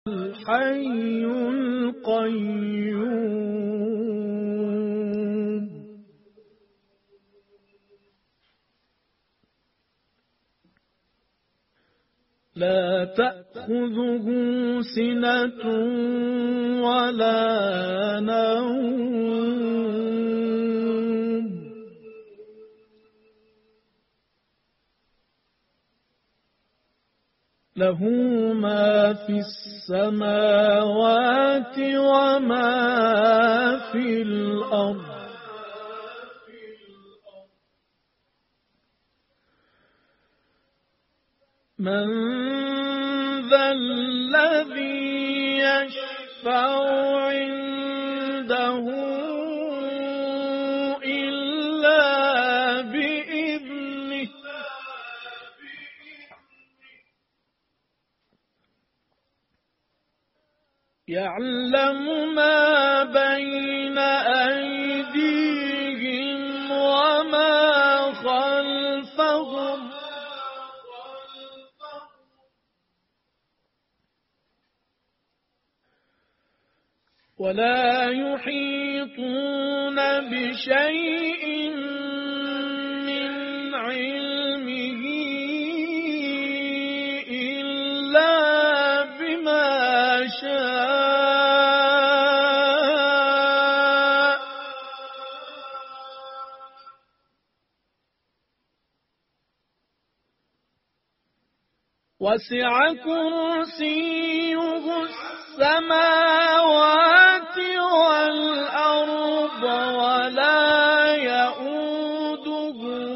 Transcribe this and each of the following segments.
الحي القيوم لا تأخذه سنة ولا نوم له ما في السماوات وما في الأرض من ذا الذي يشفع عنده إلا بإذنه يعلم ما بين أيديهم وما خلفهم ولا يحيطون بشيء من علمه إلا بما شاء وسع كرسيه السماوات والأرض ولا يؤوده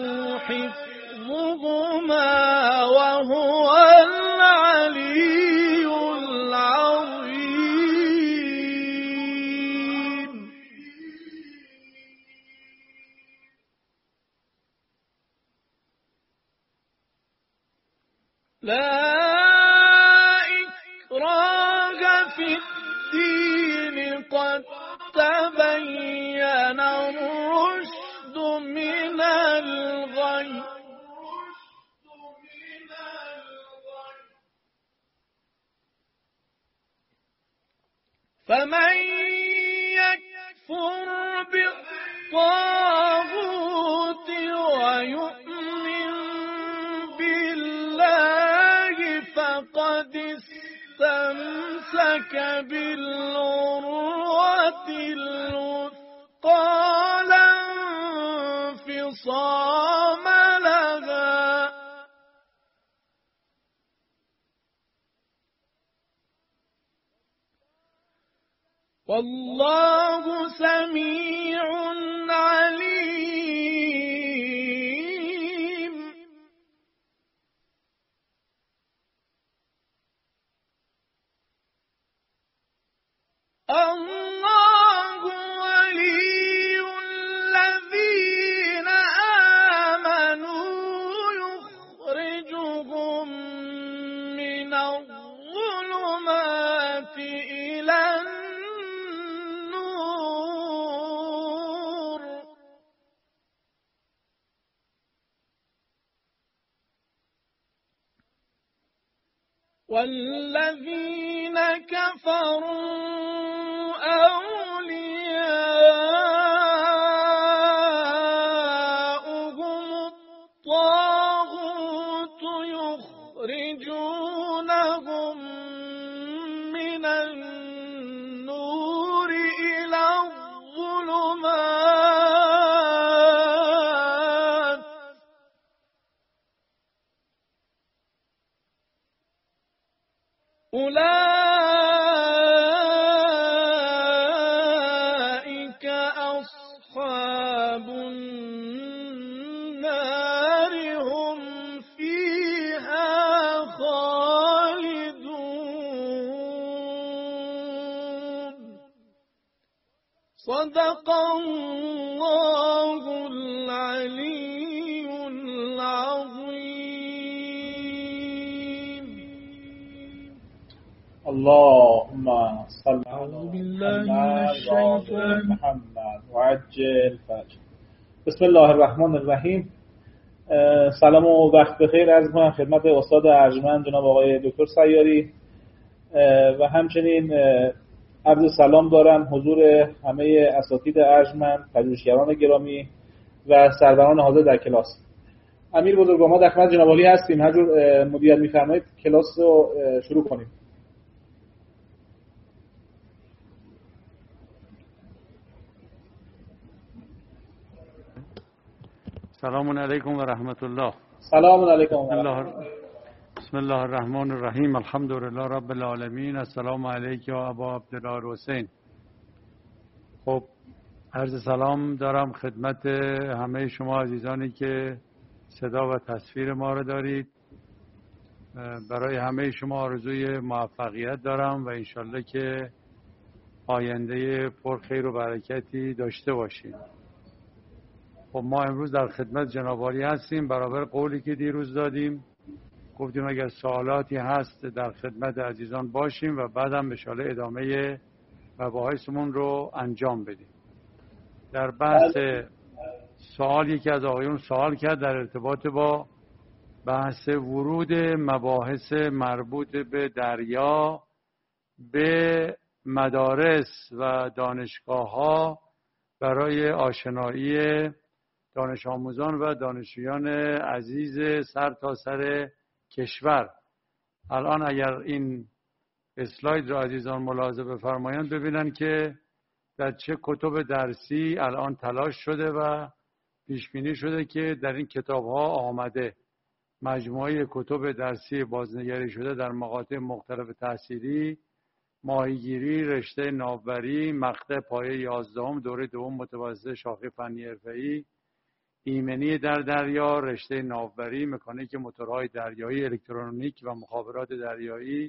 حفظهما وهو العلي العظيم لا في الدين قد تبين الرشد من الغي فمن يكفر بالطاغوت ويؤمن بالله فقد استمسك بالعروة الوثقى لا انفصام لها والله سميع عليم الله ولي الذين آمنوا يخرجهم من الظلمات إلى النور والذين كفروا أولياؤهم الطاغوت يخرجونهم من النور إلى الظلمات أولئك أصحاب النار هم فيها خالدون صدق الله العلي العظيم اللهم صل أعوذ بالله على من الشيطان محمد وعجل فرج. بسم الله الرحمن الرحیم. سلام و وقت بخیر عرض می‌کنم خدمت استاد ارجمند جناب آقای دکتر سیاری. و همچنین عرض سلام دارم حضور همه اساتید ارجمند، پژوهشگران گرامی و سروران حاضر در کلاس. امیر بزرگوار، ما در خدمت جناب عالی هستیم. هر جور مدیریت می‌فرمایید کلاس رو شروع کنیم. سلام علیکم و رحمت الله. سلام علیکم و بسم الله الرحمن الرحیم. الحمد لله رب العالمین. السلام علیک یا ابا عبدالله الحسین. خب عرض سلام دارم خدمت همه شما عزیزانی که صدا و تصویر ما رو دارید. برای همه شما آرزوی موفقیت دارم و انشالله که آینده پر خیر و برکتی داشته باشیم. خب ما امروز در خدمت جناب عالی هستیم. برابر قولی که دیروز دادیم گفتیم اگر سوالاتی هست در خدمت عزیزان باشیم و بعدم به شاله ادامه مباحثمون رو انجام بدیم. در بحث سوال یکی از آقایون سوال کرد در ارتباط با بحث ورود مباحث مربوط به دریا به مدارس و دانشگاه‌ها برای آشنایی دانش آموزان و دانشجویان عزیز سرتاسر کشور. الان اگر این اسلاید را عزیزان ملاحظه بفرمایند ببینن که در چه کتب درسی الان تلاش شده و پیش بینی شده که در این کتاب‌ها آمده. مجموعه کتب درسی بازنگری شده در مقاطع مختلف تحصیلی: ماهیگیری، رشته ناوبری، مقطع پایه 11 دوره دوم متوسط شاخه فنی حرفه‌ای، ایمنی در دریا، رشته ناوبری، مکانیک موتورهای دریایی، الکترونیک و مخابرات دریایی،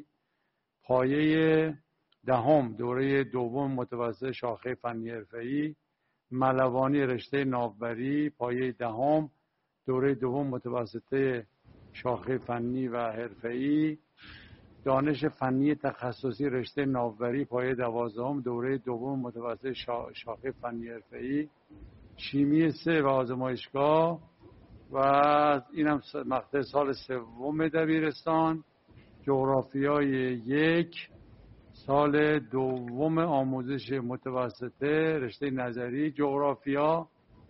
پایه 10 دوره دوم متوسط شاخه فنی حرفه‌ای، ملوانی، رشته ناوبری، پایه 10 دوره دوم متوسط شاخه فنی و حرفه‌ای، دانش فنی تخصصی، رشته ناوبری، پایه 12 دوره دوم متوسط شاخه فنی حرفه‌ای، شیمی 3 و آزمایشگاه و اینم مقطع سال 3 دبیرستان، جغرافیای 1 سال 2 آموزش متوسطه، رشته نظری جغرافیا،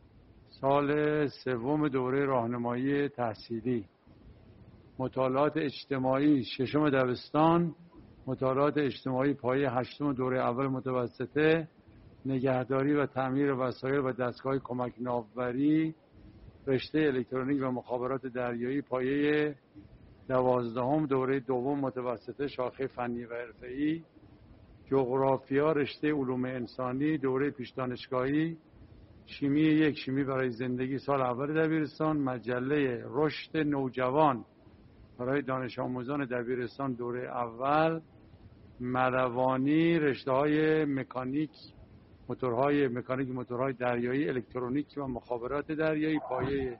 سال 3 دوره راهنمایی تحصیلی، مطالعات اجتماعی 6 دبستان، مطالعات اجتماعی پایه 8 دوره اول متوسطه، نگهداری و تعمیر وسایل و دستگاه کمک ناوبری، رشته الکترونیک و مخابرات دریایی، پایه 12 دوره دوم متوسطه شاخه فنی و حرفه‌ای، جغرافیا، رشته علوم انسانی دوره پیش دانشگاهی، شیمی 1 شیمی برای زندگی سال اول دبیرستان، مجله رشد نوجوان برای دانش آموزان دبیرستان دوره اول، ملوانی، رشته‌های مکانیک موتورهای دریایی، الکترونیک و مخابرات دریایی، پایه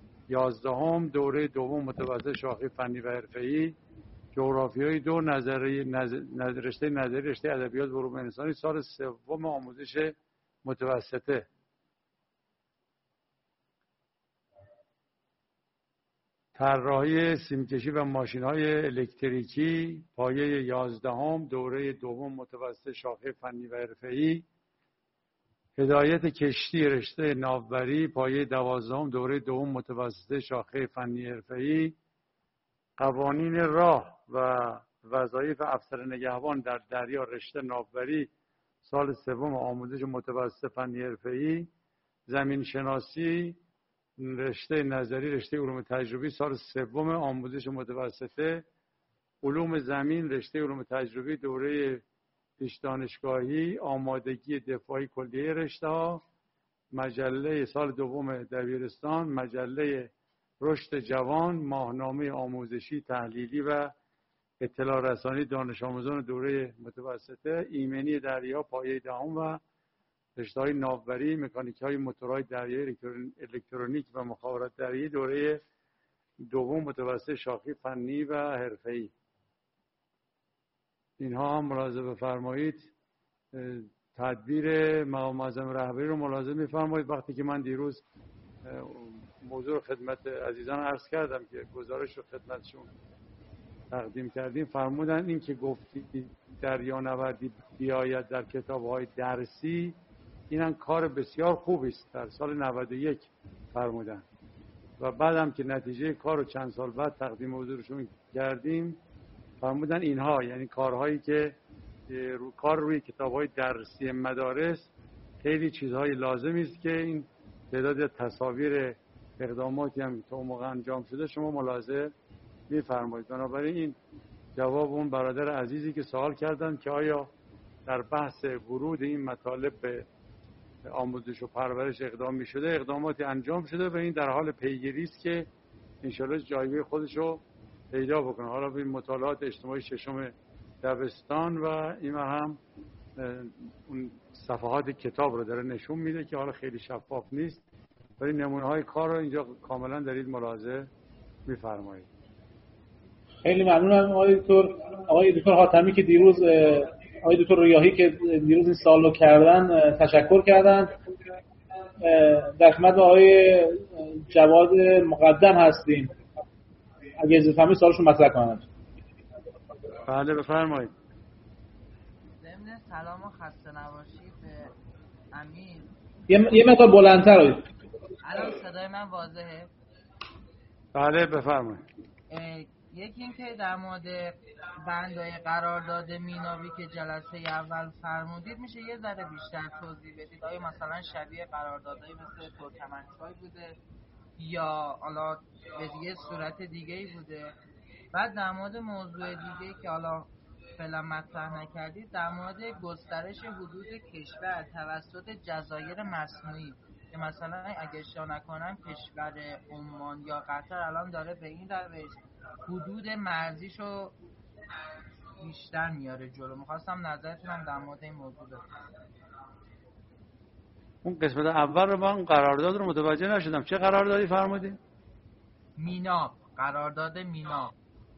11 دوره دوم متوسط شاخه فنی و حرفه‌ای، جغرافیای 2 رشته نظری، رشته ادبیات و علوم انسانی، سال 3 آموزش متوسطه. طراحی سیمکشی و ماشین‌های الکتریکی، پایه 11 دوره دوم متوسط شاخه فنی و حرفه‌ای، هدایت کشتی، رشته ناوبری، پایه 12 دوره دوم متوسط شاخه فنی حرفه‌ای، قوانین راه و وظایف افسر نگهبان در دریا، رشته ناوبری، سال 3 آموزش متوسط فنی حرفه‌ای، زمین شناسی، رشته نظری، رشته علوم تجربی، سال 3 آموزش متوسطه، علوم زمین، رشته علوم تجربی دوره پیش دانشگاهی، آمادگی دفاعی کلیه رشته ها، مجله سال 2 دبیرستان، مجله رشد جوان، ماهنامه آموزشی تحلیلی و اطلاع رسانی دانش آموزان دوره متوسطه، ایمنی دریا پایه 10 و رشته‌های ناوبری، مکانیک‌های موتورهای دریایی، الکترونیک و مخابرات دریایی دوره دوم متوسط شاخه فنی و حرفه‌ای. اینها هم ملاحظه بفرمایید. تدبیر مقام معظم رهبری رو ملاحظه می‌فرمایید. وقتی که من دیروز موضوع خدمت عزیزان عرض کردم که گزارش رو خدمتشون تقدیم کردیم فرمودن این که گفتید دریانوردی بیاید در کتاب‌های درسی، اینم کار بسیار خوبی است. در سال 91 فرمودن و بعدم که نتیجه کار رو چند سال بعد تقدیم حضورشون کردیم فرمودن اینها، یعنی کارهایی که کار روی کتاب‌های درسی مدارس خیلی چیزهای لازمی است که این تعداد تصاویر اقداماتی هم تا اون موقع انجام شده شما ملاحظه می‌فرمایید. بنابراین این جواب اون برادر عزیزی که سوال کردن که آیا در بحث ورود این مطالب به آموزش و پرورش اقدام می‌شده، اقداماتی انجام شده و این در حال پیگیری است که انشالله جایگاه خودش رو پیدا بکنه. حالا به مطالعات اجتماعی ششم دبستان و این هم اون صفحات کتاب رو داره نشون میده که حالا خیلی شفاف نیست، ولی نمونه‌های کار رو اینجا کاملا دارید ملاحظه می‌فرمایید. خیلی ممنونم آقای دکتر حاتمی که دیروز آقای دکتر ریاحی که دیروز این سوال رو کردن تشکر کردن. در خدمت آقای جواد مقدم هستیم، اگه اجازه فرمایید سوالشون مطرح کنند. بله بفرمایید. ضمن سلام و خسته نباشید به امیر. یه مقدار بلندتر آید. الان صدای من واضحه؟ بله بفرمایید. یکی این که در مورد بندهای قرارداد میناوی که جلسه اول فرمودید میشه یه ذره بیشتر توضیح بدید؟ آیا مثلا شبیه قراردادهای مثل ترکمنچای بوده یا حالا به دیگه صورت دیگه‌ای بوده؟ بعد در مورد موضوع دیگه‌ای که حالا فعلا مطرح نکردید، در مورد گسترش حدود کشور توسط جزایر مصنوعی که مثلا اگه اشتباه نکنم کشور عمان یا قطر الان داره به این روش حدود مرزیشو بیشتر میاره جلو. میخواستم نظرتونم در مورد این موضوع بدم. اون قسمت اول رو من قرارداد رو متوجه نشدم. چه قراردادی فرمودید؟ میناب، قرارداد میناب.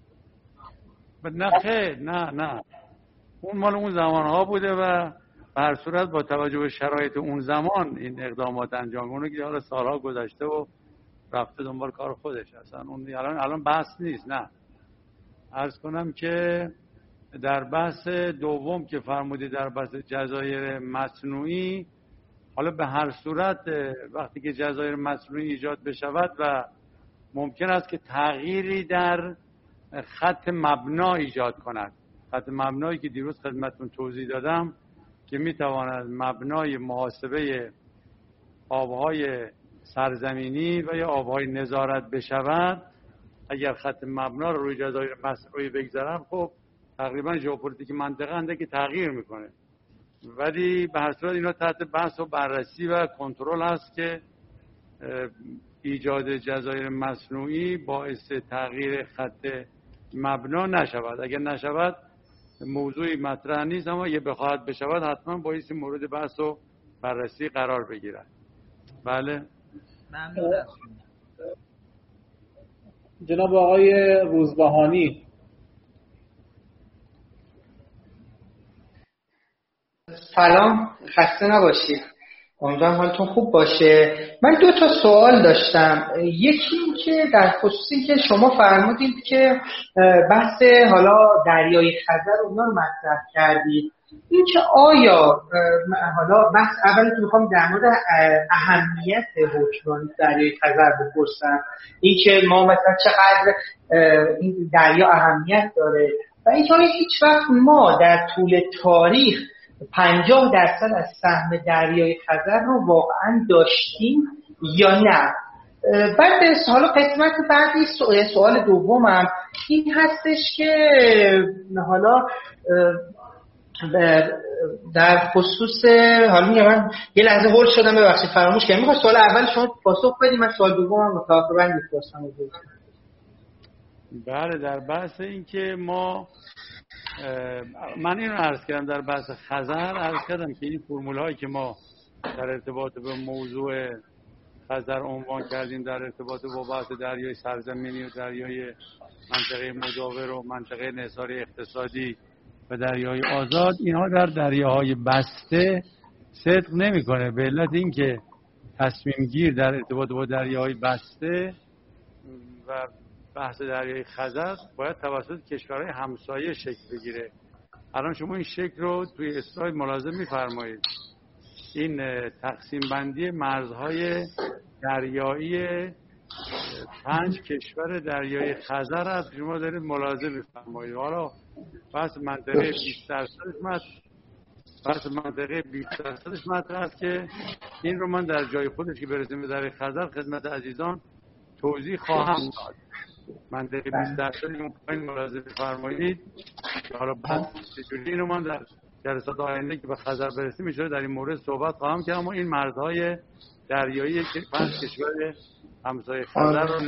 نه اون مال اون زمانها بوده و به هر صورت با توجه به شرایط اون زمان این اقدامات انجام اونه که حالا سالها گذشته و رفته دنبال کار خودش، اصلا اون الان بحث نیست. نه عرض کنم که در بحث دوم که فرمودید در بحث جزایر مصنوعی، حالا به هر صورت وقتی که جزایر مصنوعی ایجاد بشود و ممکن است که تغییری در خط مبنا ایجاد کند، خط مبنایی که دیروز خدمتتون توضیح دادم که میتواند مبنای محاسبه آبهای سرزمینی و یا آبهای نظارت بشود، اگر خط مبنا رو روی جزایر مصنوعی بگذارم خب تقریبا ژئوپلیتیک منطقه انده که تغییر میکنه، ولی به هر صورت اینا تحت بحث و بررسی و کنترل هست که ایجاد جزایر مصنوعی باعث تغییر خط مبنا نشود. اگر نشود موضوعی مطرح نیست، اما اگه بخواهد بشود حتما باعث مورد بحث و بررسی قرار بگیرد. بله ممنون از جناب آقای روزبهانی. سلام، خسته نباشید. امیدوارم حالتون خوب باشه. من 2 تا سوال داشتم. یکی این که در خصوص این که شما فرمودید که بحث حالا دریای خزر اونا رو مطرح کردید، این که آیا حالا بحث اولی که میخوام در مورد اهمیت حکمرانی دریای خزر بپرسم، این که ما مثلا چقدر این دریا اهمیت داره و اینکه هیچ وقت ما در طول تاریخ 50% از سهم دریای خزر رو واقعا داشتیم یا نه. بعد حالا قسمت بعدی سوال دومم این هستش که حالا در خصوص حالا من یه لحظه هول شدم، ببخشید فراموش کردم. میخوام سوال اول شما پاسخ بدید، من سوال دومم متأخرا می‌پرسم. بله در بحث این که ما من اینو عرض کردم در بحث خزر، عرض کردم که این فرمول هایی که ما در ارتباط به موضوع خزر عنوان کردیم در ارتباط با بحث دریای سرزمینی و دریای منطقه مجاور و منطقه انحصاری اقتصادی و دریای آزاد، اینها در دریاهای بسته صدق نمیکنه به علت اینکه تصمیم گیر در ارتباط با دریاهای بسته و بحث دریای خزر باید توسط کشورهای همسایه شکل بگیره. الان شما این شکل رو توی اسلاید ملاحظه می‌فرمایید. این تقسیم بندی مرزهای دریایی 5 کشور دریای خزر است که شما دارید ملاحظه می‌فرمایید. حالا بحث منطقه 20% مطرح است که این رو من در جای خودش که برسیم به دریای خزر خدمت عزیزان توضیح خواهم داد. منطقه 20% اون پایین ملاحظه بفرمایید. حالا بعد چجوری اینو من در جلسات آینده که به خزر برسیم میشه در این مورد صحبت خواهم کرد. اما این مرزهای دریایی که 5 کشور همسایه خزر رو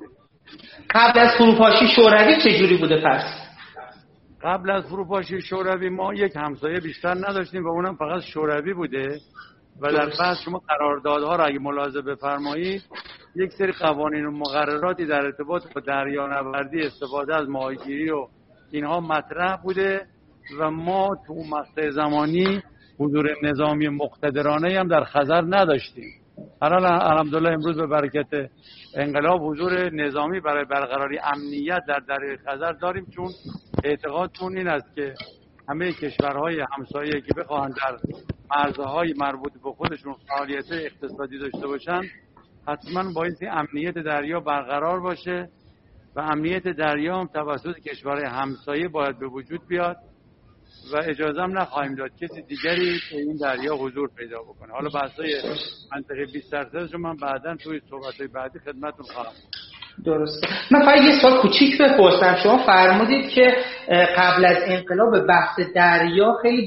قبل از فروپاشی شوروی چجوری بوده پس؟ قبل از فروپاشی شوروی ما یک همسایه بیشتر نداشتیم و اونم فقط شوروی بوده و در بحث شما قراردادها را اگه ملاحظه بفرمایید یک سری قوانین و مقرراتی در ارتباط با دریانوردی، استفاده از ماهیگیری و اینها مطرح بوده و ما تو اون مقطع زمانی حضور نظامی مقتدرانه هم در خزر نداشتیم. الحمدلله امروز به برکت انقلاب حضور نظامی برای برقراری امنیت در دریای خزر داریم، چون اعتقادشون این است که همه کشورهای همسایه که بخواهند در مرزهای مربوط به خودشون فعالیت اقتصادی داشته باشند حتما باید امنیت دریا برقرار باشه و امنیت دریا هم توسط کشورهای همسایه باید به وجود بیاد و اجازه هم نخواهیم داد کسی دیگری تو این دریا حضور پیدا بکنه. حالا بحثای منطقه 20% رو من بعداً توی صحبت‌های بعدی خدمتتون خواهم. درسته. من فقط یه سوال کوچیک بپرسم. شما فرمودید که قبل از انقلاب بحث دریا خیلی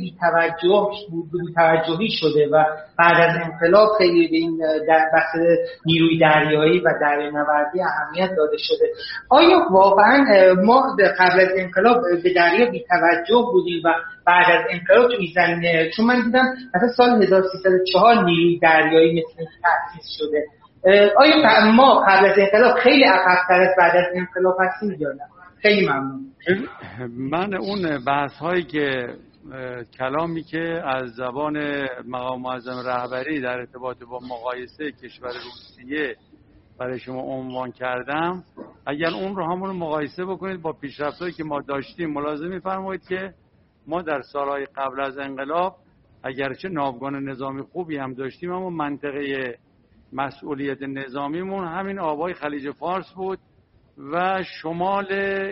بی‌توجهی شده و بعد از انقلاب خیلی به این بحث نیروی دریایی و دریانوردی اهمیت داده شده. آیا واقعا ما قبل از انقلاب به دریا بی‌توجه بودیم و بعد از انقلاب تو این زمینه، چون من دیدم مثلا سال 1304 نیروی دریایی مثل این تأسیس شده، آیا ما قبل از انقلاب خیلی عقب‌تر از بعد از انقلاب هستیم یا نه؟ خیلی ممنون. من اون بحث هایی که کلامی که از زبان مقام معظم رهبری در ارتباط با مقایسه کشور روسیه برای شما عنوان کردم، اگر اون رو همون مقایسه بکنید با پیشرفت‌هایی که ما داشتیم ملاحظه می‌فرمایید که ما در سالهای قبل از انقلاب اگرچه ناوگان نظامی خوبی هم داشتیم اما منطقه مسئولیت نظامیمون همین آبای خلیج فارس بود و شمال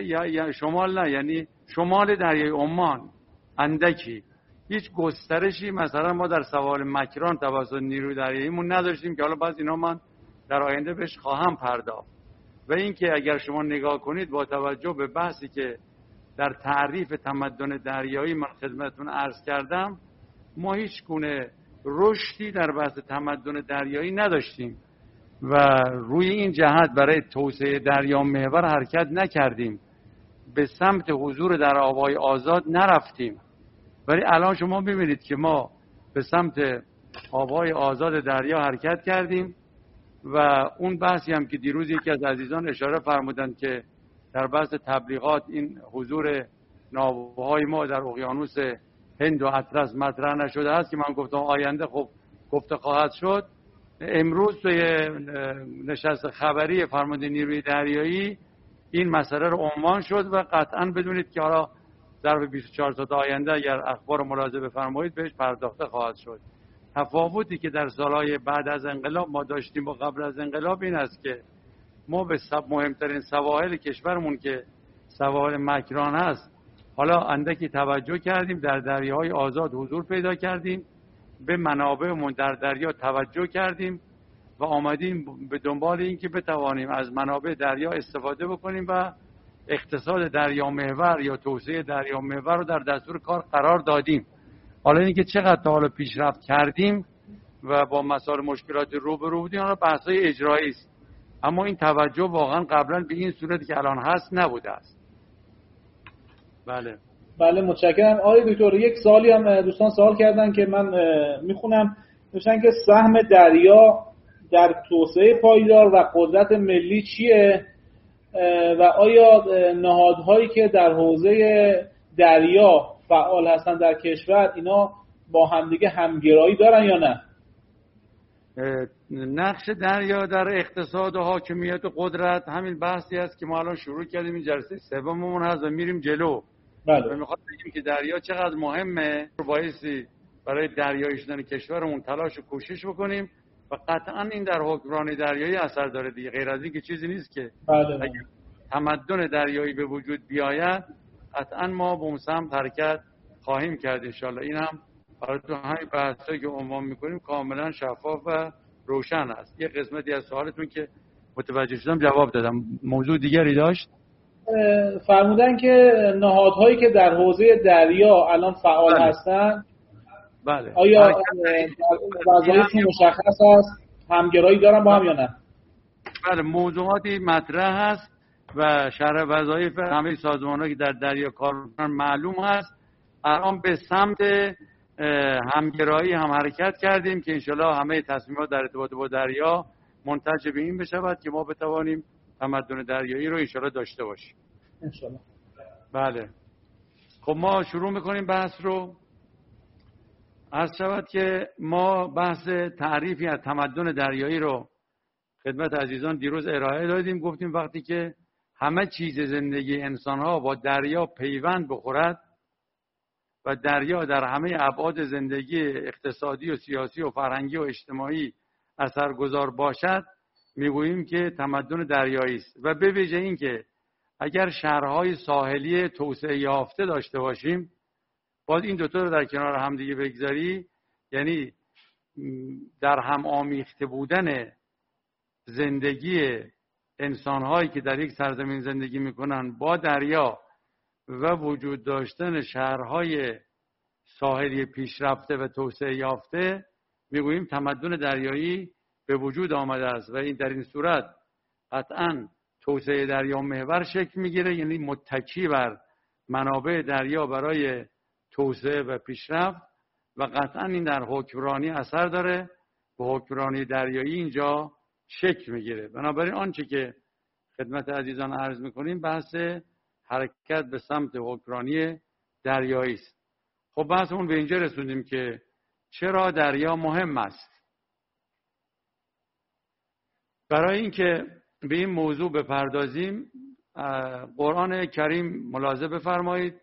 یعنی شمال دریای عمان اندکی. هیچ گسترشی مثلا ما در سواحل مکران توسط نیروی دریاییمون نداشتیم که حالا باز اینا من در آینده بهش خواهم پرداخت. و اینکه اگر شما نگاه کنید با توجه به بحثی که در تعریف تمدن دریایی من خدمتتون عرض کردم، ما هیچ گونه رشدی در بحث تمدن دریایی نداشتیم و روی این جهت برای توسعه دریا محور حرکت نکردیم، به سمت حضور در آبهای آزاد نرفتیم. ولی الان شما ببینید که ما به سمت آبهای آزاد دریا حرکت کردیم و اون بحثی هم که دیروز یکی از عزیزان اشاره فرمودند که در بحث تبلیغات این حضور ناوهای ما در اقیانوس هند و اطلس مطرح نشده است که من گفتم آینده خب گفته خواهد شد. امروز توی نشست خبری فرمانده نیروی دریایی این مسئله رو عنوان شد و قطعا بدونید که حالا ظرف 24 ساعت آینده اگر اخبار ملاحظه بفرمایید بهش پرداخته خواهد شد. تفاوتی که در سالهای بعد از انقلاب ما داشتیم با قبل از انقلاب این است که ما به مهمترین سواحل کشورمون که سواحل مکران هست حالا اندکی توجه کردیم، در دریاهای آزاد حضور پیدا کردیم، به منابعمون در دریا توجه کردیم و آمدیم به دنبال این که بتوانیم از منابع دریا استفاده بکنیم و اقتصاد دریا محور یا توسعه دریا محور رو در دستور کار قرار دادیم. حالا اینکه چقدر تا حالا پیشرفت کردیم و با مسائل مشکلات روبرو بودیم حالا بحث‌های اجرایی است، اما این توجه واقعا قبلا به این صورتی که الان هست نبوده است. بله متشکرم. آقای دکتر یک سوالی هم دوستان سوال کردن که من میخونم، نوشتن که سهم دریا در توسعه پایدار و قدرت ملی چیه و آیا نهادهایی که در حوزه دریا فعال هستن در کشور اینا با همدیگه همگرایی دارن یا نه؟ نقش دریا در اقتصاد و حاکمیت و قدرت، همین بحثی است که ما الان شروع کردیم، این جلسه سوممون هست و میریم جلو. بله. و میخواد بگیم که دریا چقدر مهمه، بایستی برای دریایی شدن کشورمون تلاش و کوشش بکنیم و قطعا این در حکمرانی دریایی اثر داره دیگه، غیر از این که چیزی نیست که. بله. اگه تمدن دریایی به وجود بیاید قطعا ما به اون سمت حرکت خواهیم کرد انشالله. این هم برای تو همین بحثایی که عنوان میکنیم کاملا شفاف و روشن است. یه قسمتی از سوالتون که متوجه شدم جواب دادم. موضوع دیگری داشت؟ فرمودن که نهادهایی که در حوزه دریا الان فعال هستن، بله. آیا وظایفشون مشخص است؟ همگرایی دارن با هم یا نه؟ بله، موضوعاتی مطرح هست و شرح وظایف همه سازمان‌هایی که در دریا کار می‌کنن معلوم هست. الان به سمت همگرایی هم حرکت کردیم که انشالله همه تصمیمات در ارتباط با دریا منتج به این بشود که ما بتوانیم تمدن دریایی رو انشالله داشته باشیم انشالله. بله. خب ما شروع میکنیم بحث رو. عرض شود که ما بحث تعریفی از تمدن دریایی رو خدمت عزیزان دیروز ارائه دادیم. گفتیم وقتی که همه چیز زندگی انسان‌ها با دریا پیوند بخورد و دریا در همه ابعاد زندگی اقتصادی و سیاسی و فرهنگی و اجتماعی اثرگذار باشد، میگوییم که تمدن دریایی است. و به ویژه این که اگر شهرهای ساحلی توسعه یافته داشته باشیم، باز این دوتا رو در کنار هم دیگه بگذاری، یعنی در هم آمیخته بودن زندگی انسان‌هایی که در یک سرزمین زندگی میکنن با دریا و وجود داشتن شهرهای ساحلی پیشرفته و توسعه یافته، میگوییم تمدن دریایی به وجود آمده است. و این در این صورت قطعاً توسعه دریا محور شکل میگیره، یعنی متکی بر منابع دریا برای توسعه و پیشرفت و قطعاً این در حکمرانی اثر داره و حکمرانی دریایی اینجا شکل میگیره. بنابراین آنچه که خدمت عزیزان عرض میکنیم بحث حرکت به سمت حکمرانی دریایی است. خب بحثمون به اینجا رسوندیم که چرا دریا مهم است. برای اینکه به این موضوع بپردازیم قرآن کریم ملاحظه بفرمایید،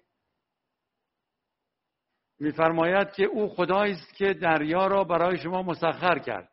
میفرماید که او خدایی است که دریا را برای شما مسخر کرد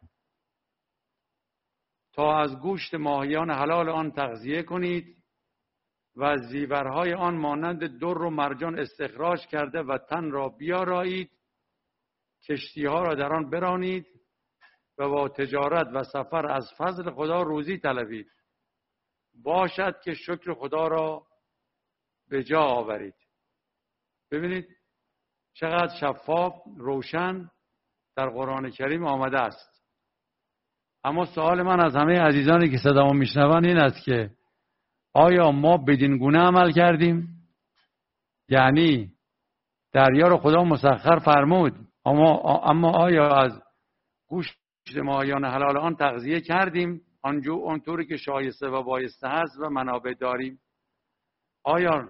تا از گوشت ماهیان حلال آن تغذیه کنید و از زیورهای آن مانند در و مرجان استخراج کرده و تن را بیارایید، کشتیها را در آن برانید و با تجارت و سفر از فضل خدا روزی طلبید، باشد که شکر خدا را به جا آورید. ببینید چقدر شفاف روشن در قرآن کریم آمده است. اما سوال من از همه عزیزانی که صدامو میشنون این است که آیا ما بدین گونه عمل کردیم؟ یعنی دریا رو خدا مسخر فرمود، اما آیا از گوشت ماهیان حلال آن تغذیه کردیم آنطوری که شایسته و بایسته هست و منابع داریم؟ آیا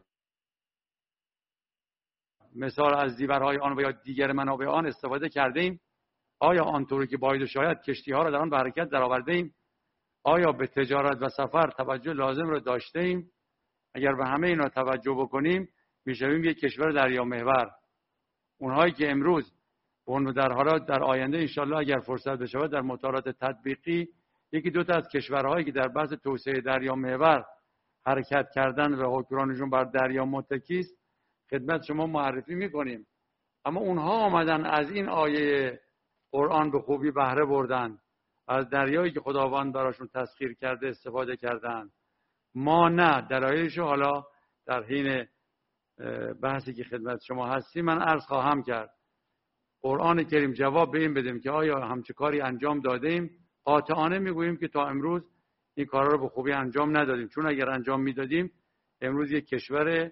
مثال از زیورهای آن و یا دیگر منابع آن استفاده کرده ایم؟ آیا آنطوری که باید و شاید کشتی ها را در آن به حرکت درآورده ایم؟ آیا به تجارت و سفر توجه لازم را داشته ایم؟ اگر به همه اینا توجه بکنیم میشویم یک کشور دریا محور. اونهایی که امروز و در حالا در آینده انشالله اگر فرصت بشه در مطالعات تطبیقی یکی دو تا از کشورهایی که در بحث توسعه دریا محور حرکت کردن و حکمرانشون بر دریا متکی است خدمت شما معرفی میکنیم. اما اونها آمدن از این آیه قرآن به خوبی بهره بردن، از دریایی که خداوند براشون تسخیر کرده استفاده کردن. ما نه. دلایلشو حالا در حین بحثی که خدمت شما هستی من عرض خواهم کرد. قرآن کریم جواب به این بدیم که آیا همچه کاری انجام دادیم؟ قاطعانه میگوییم که تا امروز این کارا رو به خوبی انجام ندادیم، چون اگر انجام میدادیم امروز یک کشور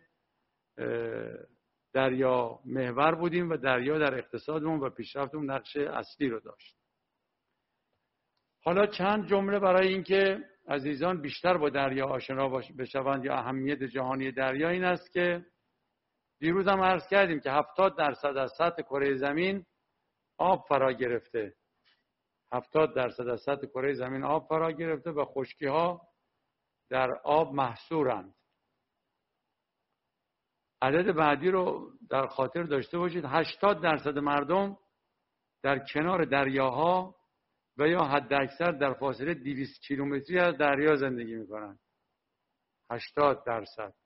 دریا محور بودیم و دریا در اقتصادمون و پیشرفتمون نقش اصلی رو داشت. حالا چند جمله برای اینکه عزیزان بیشتر با دریا آشنا بشوند یا اهمیت جهانی دریا این است که دیروز هم عرض کردیم که 70% از سطح کره زمین آب فرا گرفته. 70% از سطح کره زمین آب فرا گرفته و خشکی ها در آب محصورند. عدد بعدی رو در خاطر داشته باشید. 80% مردم در کنار دریاها و یا حد اکثر در فاصله 200 کیلومتری از دریا زندگی میکنند. 80%.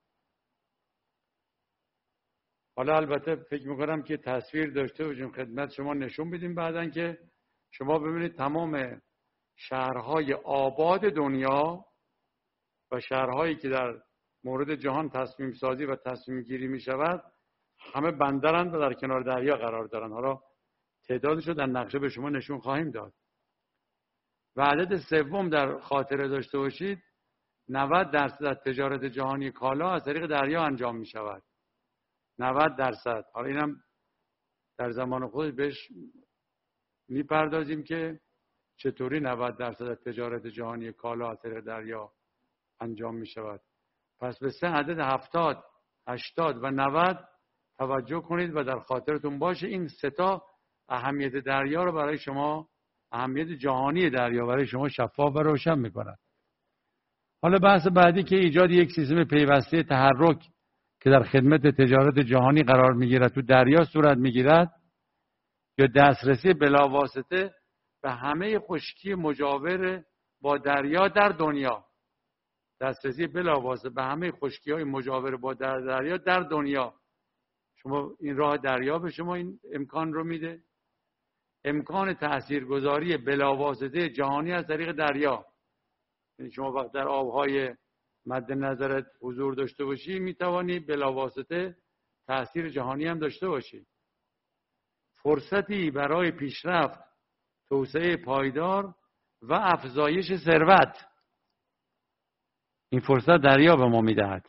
حالا البته فکر میکنم که تصویر داشته باشیم خدمت شما نشون بدیم بعدن که شما ببینید تمام شهرهای آباد دنیا و شهرهایی که در مورد جهان تصمیم سازی و تصمیم گیری می شود همه بندرند و در کنار دریا قرار دارند. حالا تعدادش رو در نقشه به شما نشون خواهیم داد. و عدد سوم در خاطره داشته باشید 90% از تجارت جهانی کالا از طریق دریا انجام می شود. 90%. حالا اینم در زمان خود بهش میپردازیم که چطوری 90% از تجارت جهانی کالا از طریق دریا انجام می شود. پس به 3 عدد 70 80 و 90 توجه کنید و در خاطرتون باشه. این 3 تا اهمیت دریا رو برای شما، اهمیت جهانی دریا برای شما شفاف و روشن می‌کند. حالا بحث بعدی که ایجاد یک سیستم پیوسته تحرک که در خدمت تجارت جهانی قرار می‌گیرد تو دریا صورت می‌گیرد یا دسترسی بلاواسطه به همه خشکی مجاور با دریا در دنیا. دسترسی بلاواسطه به همه خشکی‌های مجاور با دریا در دنیا. شما این راه دریا به شما این امکان رو میده. امکان تاثیرگذاری بلاواسطه جهانی از طریق دریا. یعنی شما وقت در آبهای مد نظرت حضور داشته باشی میتوانی بلاواسطه تاثیر جهانی هم داشته باشی. فرصتی برای پیشرفت، توسعه پایدار و افزایش ثروت. این فرصت دریا به ما میدهد.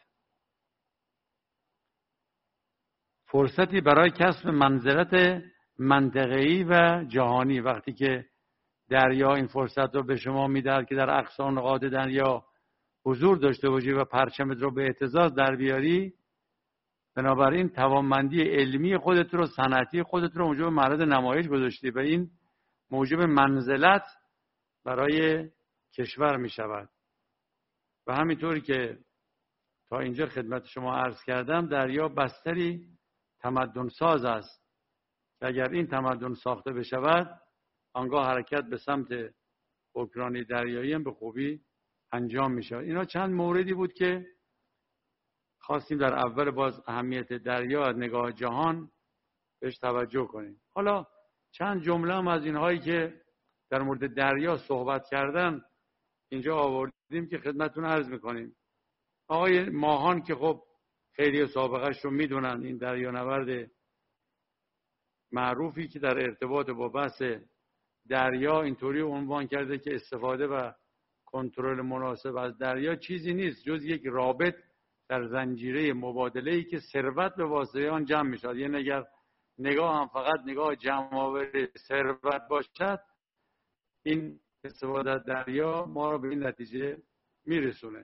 فرصتی برای کسب منزلت منطقه‌ای و جهانی. وقتی که دریا این فرصت رو به شما میدهد که در اقصا نقاط دریا حضور داشته باشی و پرچمت رو به اهتزاز در بیاری، بنابراین توانمندی علمی خودت رو، صنعتی خودت رو موجب معرض نمایش گذاشتی و این موجب منزلت برای کشور می شود. و همینطوری که تا اینجا خدمت شما عرض کردم، دریا بستری تمدن ساز است. اگر این تمدن ساخته بشود، آنگاه حرکت به سمت حکمرانی دریایی هم به خوبی انجام می شود. اینا چند موردی بود که خواستیم در اول باز اهمیت دریا از نگاه جهان بهش توجه کنیم. حالا چند جمله هم از اینهایی که در مورد دریا صحبت کردن اینجا آوردیم که خدمتتون عرض میکنیم. آقای ماهان که خب خیلی سابقهش رو میدونن، این دریانورد معروفی که در ارتباط با بحث دریا اینطوری عنوان کرده که استفاده و کنترل مناسب از دریا چیزی نیست جز یک رابط در زنجیره مبادله‌ای که ثروت به واسطه آن جمع می‌شود. یعنی اگر نگاه هم فقط نگاه جمع‌آور ثروت باشد، این استفاده از دریا ما رو به این نتیجه میرسونه.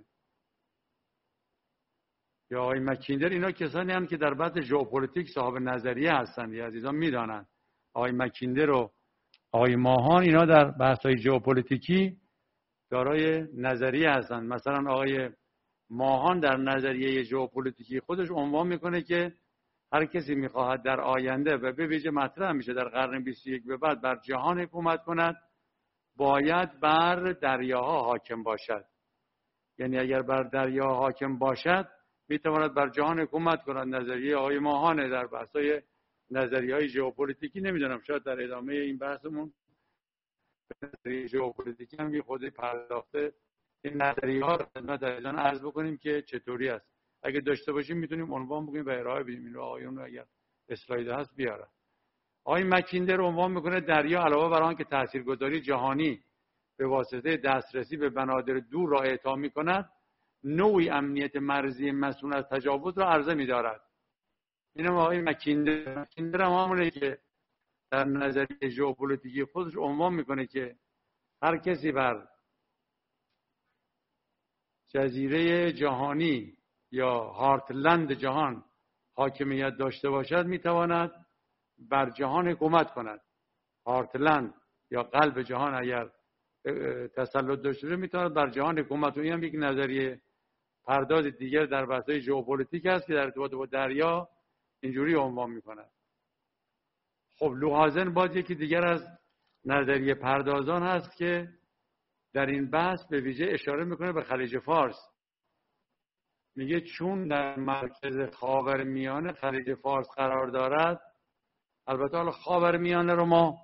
یا آقای مکیندر، اینا کسانی هستند که در بحث ژئوپلیتیک صاحب نظریه هستند. یا عزیزان میدانند آقای مکیندر و آقای ماهان اینا در بحث‌های ژئوپلیتیکی دارای نظریه هستند. مثلا آقای ماهان در نظریه ژئوپلیتیکی خودش عنوان میکنه که هر کسی میخواهد در آینده و به ویژه مطرح میشه در قرن 21 به بعد بر جهان حکومت کند، باید بر دریاها حاکم باشد. یعنی اگر بر دریا حاکم باشد میتواند بر جهان حکومت کند. نظریه آقای ماهانه در بحث‌های نظریه‌های ژئوپلیتیکی. نمیدونم شاید در ادامه این بحثمون نظریه ژئوپلیتیکی هم خودی پرداخته این نظریه‌ها رو خدمت عزیزان عرض بکنیم که چطوری است. اگه داشته باشیم میتونیم عنوان بکنیم و ارائه بدیم. این رو آقایون اگر اسلاید هست بیاره. آقای مکیندر عنوان میکنه دریا علاوه بر آن که تاثیرگذاری جهانی به واسطه دسترسی به بنادر دور را اعطا میکند، نوعی امنیت مرزی مسئول از تجاوز را عرضه می‌دارد. اینم آقای مکیندر هم همونه که در نظریه ژئوپلیتیکی خودش عنوان میکنه که هر کسی بر جزیره جهانی یا هارتلند جهان حاکمیت داشته باشد میتواند بر جهان حکومت کند. هارتلند یا قلب جهان اگر تسلط داشته میتونه بر جهان حکومت. این هم یک نظریه پرداز دیگر در بحث‌های ژئوپلیتیک است که در ارتباط با دریا اینجوری عنوان میکنه. خب لوهازن باز یکی دیگر از نظریه پردازان هست که در این بحث به ویژه اشاره میکنه به خلیج فارس. میگه چون در مرکز خاورمیانه خلیج فارس قرار دارد، البته حالا خاورمیانه رو ما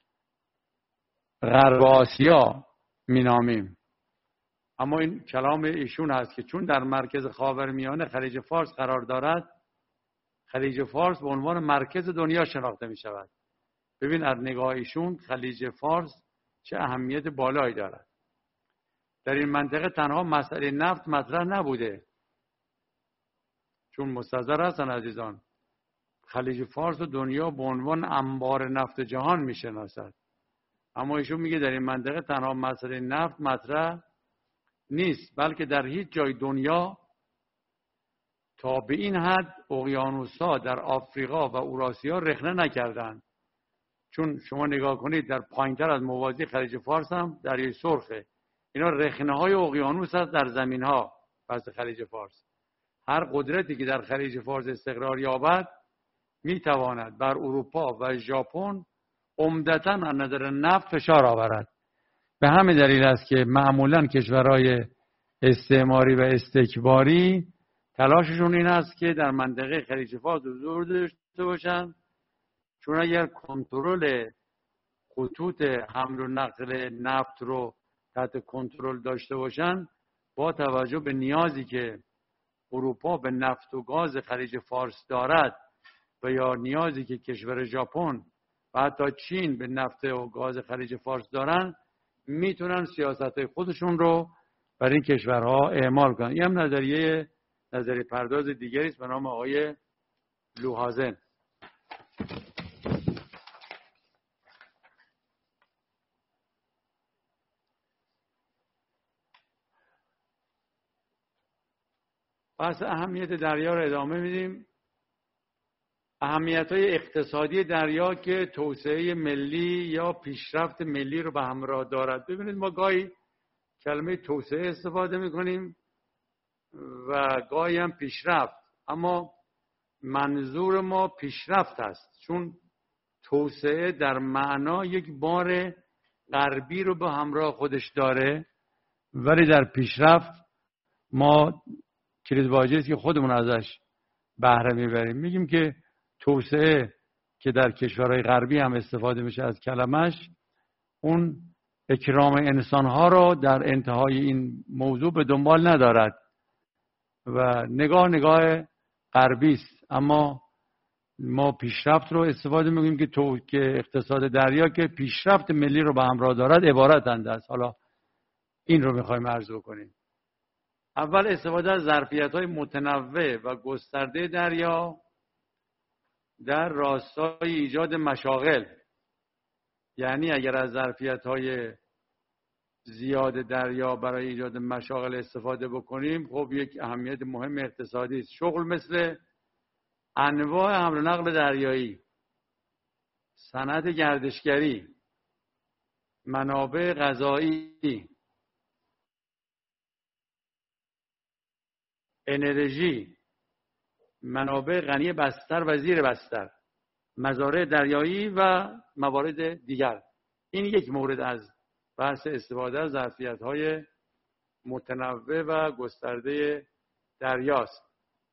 غرب آسیا مینامیم، اما این کلام ایشون هست که چون در مرکز خاورمیانه خلیج فارس قرار دارد، خلیج فارس به عنوان مرکز دنیا شناخته می شود. ببین از نگاه ایشون خلیج فارس چه اهمیت بالایی دارد. در این منطقه تنها مسئله نفت مطرح نبوده، چون مستحضر هستن عزیزان خلیج فارس و دنیا به عنوان انبار نفت جهان می شناسد، اما ایشون میگه در این منطقه تنها مسئله نفت مطرح نیست، بلکه در هیچ جای دنیا تا به این حد اقیانوس‌ها در آفریقا و اوراسیا رخنه نکردند. چون شما نگاه کنید در پایینتر از موازی خلیج فارس هم دریای سرخه. اینا رخنه های اقیانوس هست در زمین ها پس خلیج فارس. هر قدرتی که در خلیج فارس استقرار یابد میتواند بر اروپا و ژاپن عمدتاً از نظر نفت فشار آورد. به همین دلیل است که معمولاً کشورهای استعماری و استکباری تلاششون این است که در منطقه خلیج فارس حضور داشته باشند، چون اگر کنترل خطوط حمل و نقل نفت رو تحت کنترل داشته باشند، با توجه به نیازی که اروپا به نفت و گاز خلیج فارس دارد و یا نیازی که کشور ژاپن و حتی چین به نفت و گاز خلیج فارس دارن، میتونن سیاست خودشون رو برای این کشورها اعمال کنن. این هم نظریه پرداز دیگری است به نام آقای لوهازن. پس اهمیت دریا رو ادامه میدیم. اهمیت‌های اقتصادی دریا که توسعه ملی یا پیشرفت ملی رو به همراه دارد. ببینید ما گاهی کلمه توسعه استفاده می‌کنیم و گاهی هم پیشرفت، اما منظور ما پیشرفت است، چون توسعه در معنا یک بار غربی رو به همراه خودش داره، ولی در پیشرفت ما کلیدواژه‌ای است که خودمون ازش بهره میبریم. میگیم که توسعه که در کشورهای غربی هم استفاده میشه از کلمش، اون اکرام انسانها رو در انتهای این موضوع به دنبال ندارد و نگاه غربی است، اما ما پیشرفت رو استفاده میکنیم که اقتصاد دریا که پیشرفت ملی رو به همراه دارد عبارتند است. حالا این رو میخوایم عرض بکنیم. اول استفاده از ظرفیت‌های متنوع و گسترده دریا در راستای ایجاد مشاغل. یعنی اگر از ظرفیت‌های زیاد دریا برای ایجاد مشاغل استفاده بکنیم، خب یک اهمیت مهم اقتصادی است. شغل مثل انواع حمل و نقل دریایی، صنعت گردشگری، منابع غذایی، انرژی، منابع غنی بستر و زیر بستر، مزارع دریایی و موارد دیگر. این یک مورد از بحث استفاده از ظرفیت‌های متنوع و گسترده دریاست.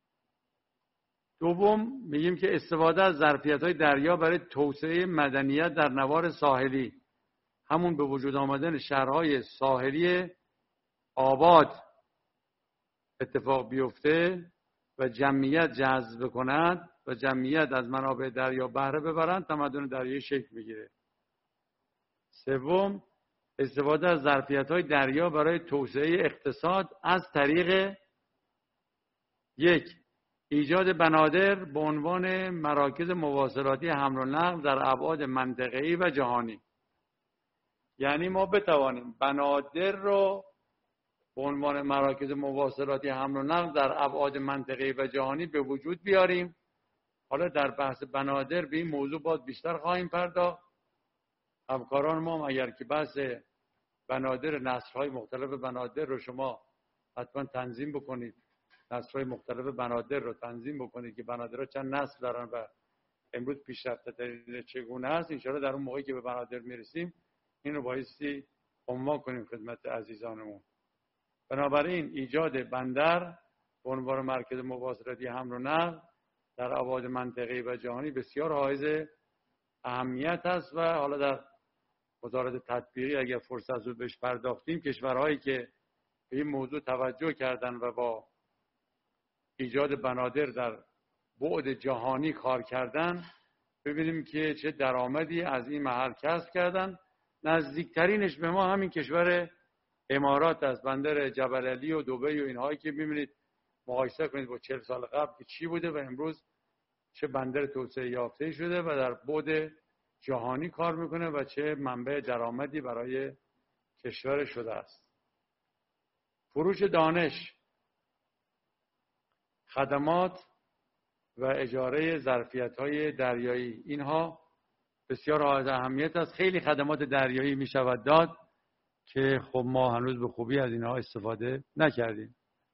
دوم میگیم که استفاده از ظرفیت‌های دریا برای توسعه مدنیت در نوار ساحلی، همون به وجود آمدن شهرهای ساحلی آباد اتفاق بیفته و جمعیت جذب کند و جمعیت از منابع دریا بهره ببرند، تمدن دریایی شکل بگیره. سوم استفاده از ظرفیت‌های دریا برای توسعه اقتصاد از طریق یک ایجاد بنادر به عنوان مراکز مواصلاتی حمل و نقل در ابعاد منطقه‌ای و جهانی. یعنی ما بتوانیم بنادر رو به عنوان مراکز مواصلاتی حمل و نقل در ابعاد منطقه‌ای و جهانی به وجود بیاریم. حالا در بحث بنادر به این موضوع باز بیشتر خواهیم پرداخت. همکاران ما هم اگر که بحث بنادر، نسل‌های مختلف بنادر رو شما حتما تنظیم بکنید، نسل‌های مختلف بنادر رو تنظیم بکنید که بنادرها چند نسل دارن و امروز پیشرفته چگونه است، ان شاءالله در اون موقعی که به بنادر میرسیم این رو بایستی عنوان کنیم خدمت عزیزانمون. بنابراین ایجاد بندر به عنوان مرکز مواصلاتی حمل و نقل در ابعاد منطقه‌ای و جهانی بسیار حائز اهمیت است و حالا در وزارت تطبیقی اگر فرصت زود بهش پرداختیم، کشورهایی که به این موضوع توجه کردن و با ایجاد بنادر در بعد جهانی کار کردن، ببینیم که چه درآمدی از این محل کسب کردن. نزدیکترینش به ما همین کشور امارات است، بندر جبل علی و دبی و اینهایی که می‌بینید، مقایسه کنید با 40 سال قبل که چی بوده و امروز چه بندر توسعه یافته شده و در بعد جهانی کار میکنه و چه منبع درآمدی برای کشور شده است. فروش دانش، خدمات و اجاره ظرفیت‌های دریایی، اینها بسیار حائز اهمیت است. خیلی خدمات دریایی می شود داد که خب ما هنوز به خوبی از اینها استفاده نکردیم.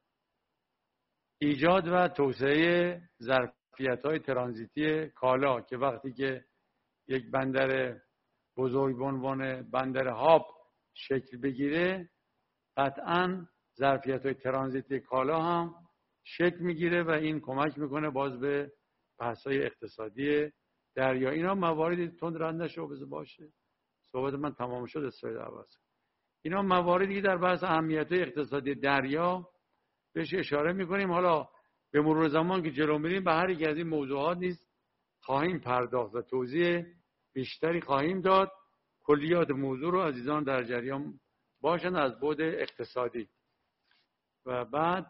ایجاد و توسعه ظرفیت‌های ترانزیتی کالا که وقتی که یک بندر بزرگ به عنوان بندر هاب شکل بگیره، قطعاً ظرفیت‌های ترانزیتی کالا هم شکل میگیره و این کمک میکنه باز به بحث‌های اقتصادی دریا. اینا مواردی تند رد نشه بذار باشه، صحبت من تمام شد، اسلاید عوض. اینا مواردی که در بحث اهمیت‌های اقتصادی دریا بهش اشاره میکنیم. حالا به مرور زمان که جلو میریم به هر یک از این موضوعات نیز خواهیم پرداخت و توضیح بیشتری خواهیم داد. کلیات موضوع رو عزیزان در جریان باشند از بعد اقتصادی. و بعد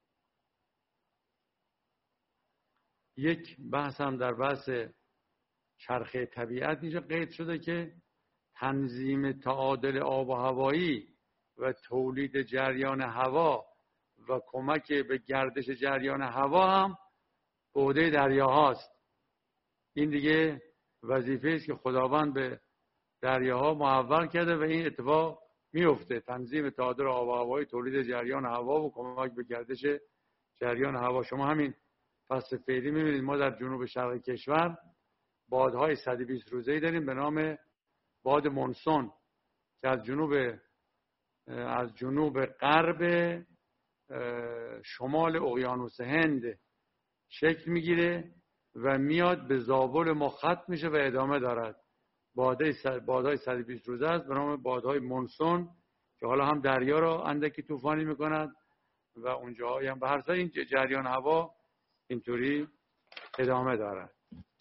یک بحث هم در بحث چرخه طبیعت اینجا قید شده که تنظیم تعادل آب و هوایی و تولید جریان هوا و کمک به گردش جریان هوا هم به عهده دریاهاست. این دیگه وظیفه است که خداوند به دریاها محول کرده و این اتفاق میفته. تنظیم تعادل آب و هوایی، تولید جریان هوا و کمک به گردش جریان هوا. شما همین فصل فعلی میبینید ما در جنوب شرق کشور بادهای 120 روزه‌ای داریم به نام باد مونسون که از جنوب غرب شمال اقیانوس هند شکل میگیره و میاد به زابل ما ختم میشه و ادامه دارد. بادهای 120 روزه است به نام بادهای مونسون که حالا هم دریا را اندکی طوفانی میکند و اونجاهایی هم به هر حال این جریان هوا اینطوری ادامه دارد.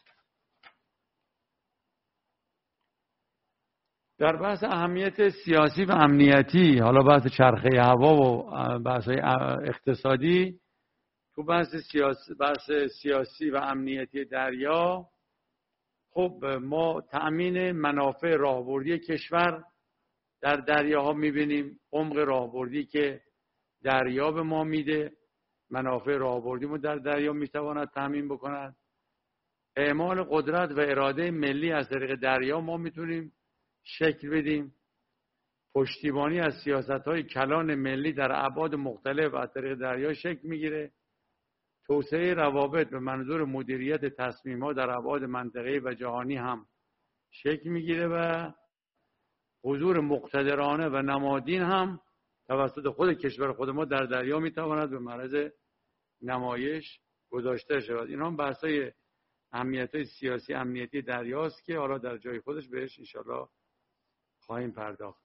در بحث اهمیت سیاسی و امنیتی، حالا بحث چرخه هوا و بحث اقتصادی، تو بحث سیاسی و امنیتی دریا، خب ما تأمین منافع راهبردی کشور در دریاها میبینیم. عمق راهبردی که دریا به ما میده، منافع راهبردی ما در دریا میتواند تأمین بکند. اعمال قدرت و اراده ملی از طریق دریا ما میتونیم شکل بدیم. پشتیبانی از سیاست‌های کلان ملی در ابعاد مختلف از طریق دریا شکل میگیره. توسعه روابط به منظور مدیریت تصمیم‌ها در ابعاد منطقه‌ای و جهانی هم شکل میگیره و حضور مقتدرانه و نمادین هم توسط خود کشور خود ما در دریا میتواند به معرض نمایش گذاشته شود. اینا هم بحث‌های اهمیت‌های سیاسی امنیتی دریاست که حالا در جای خودش بهش انشالله خواهیم پرداخت.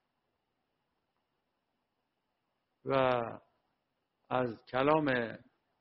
و از کلام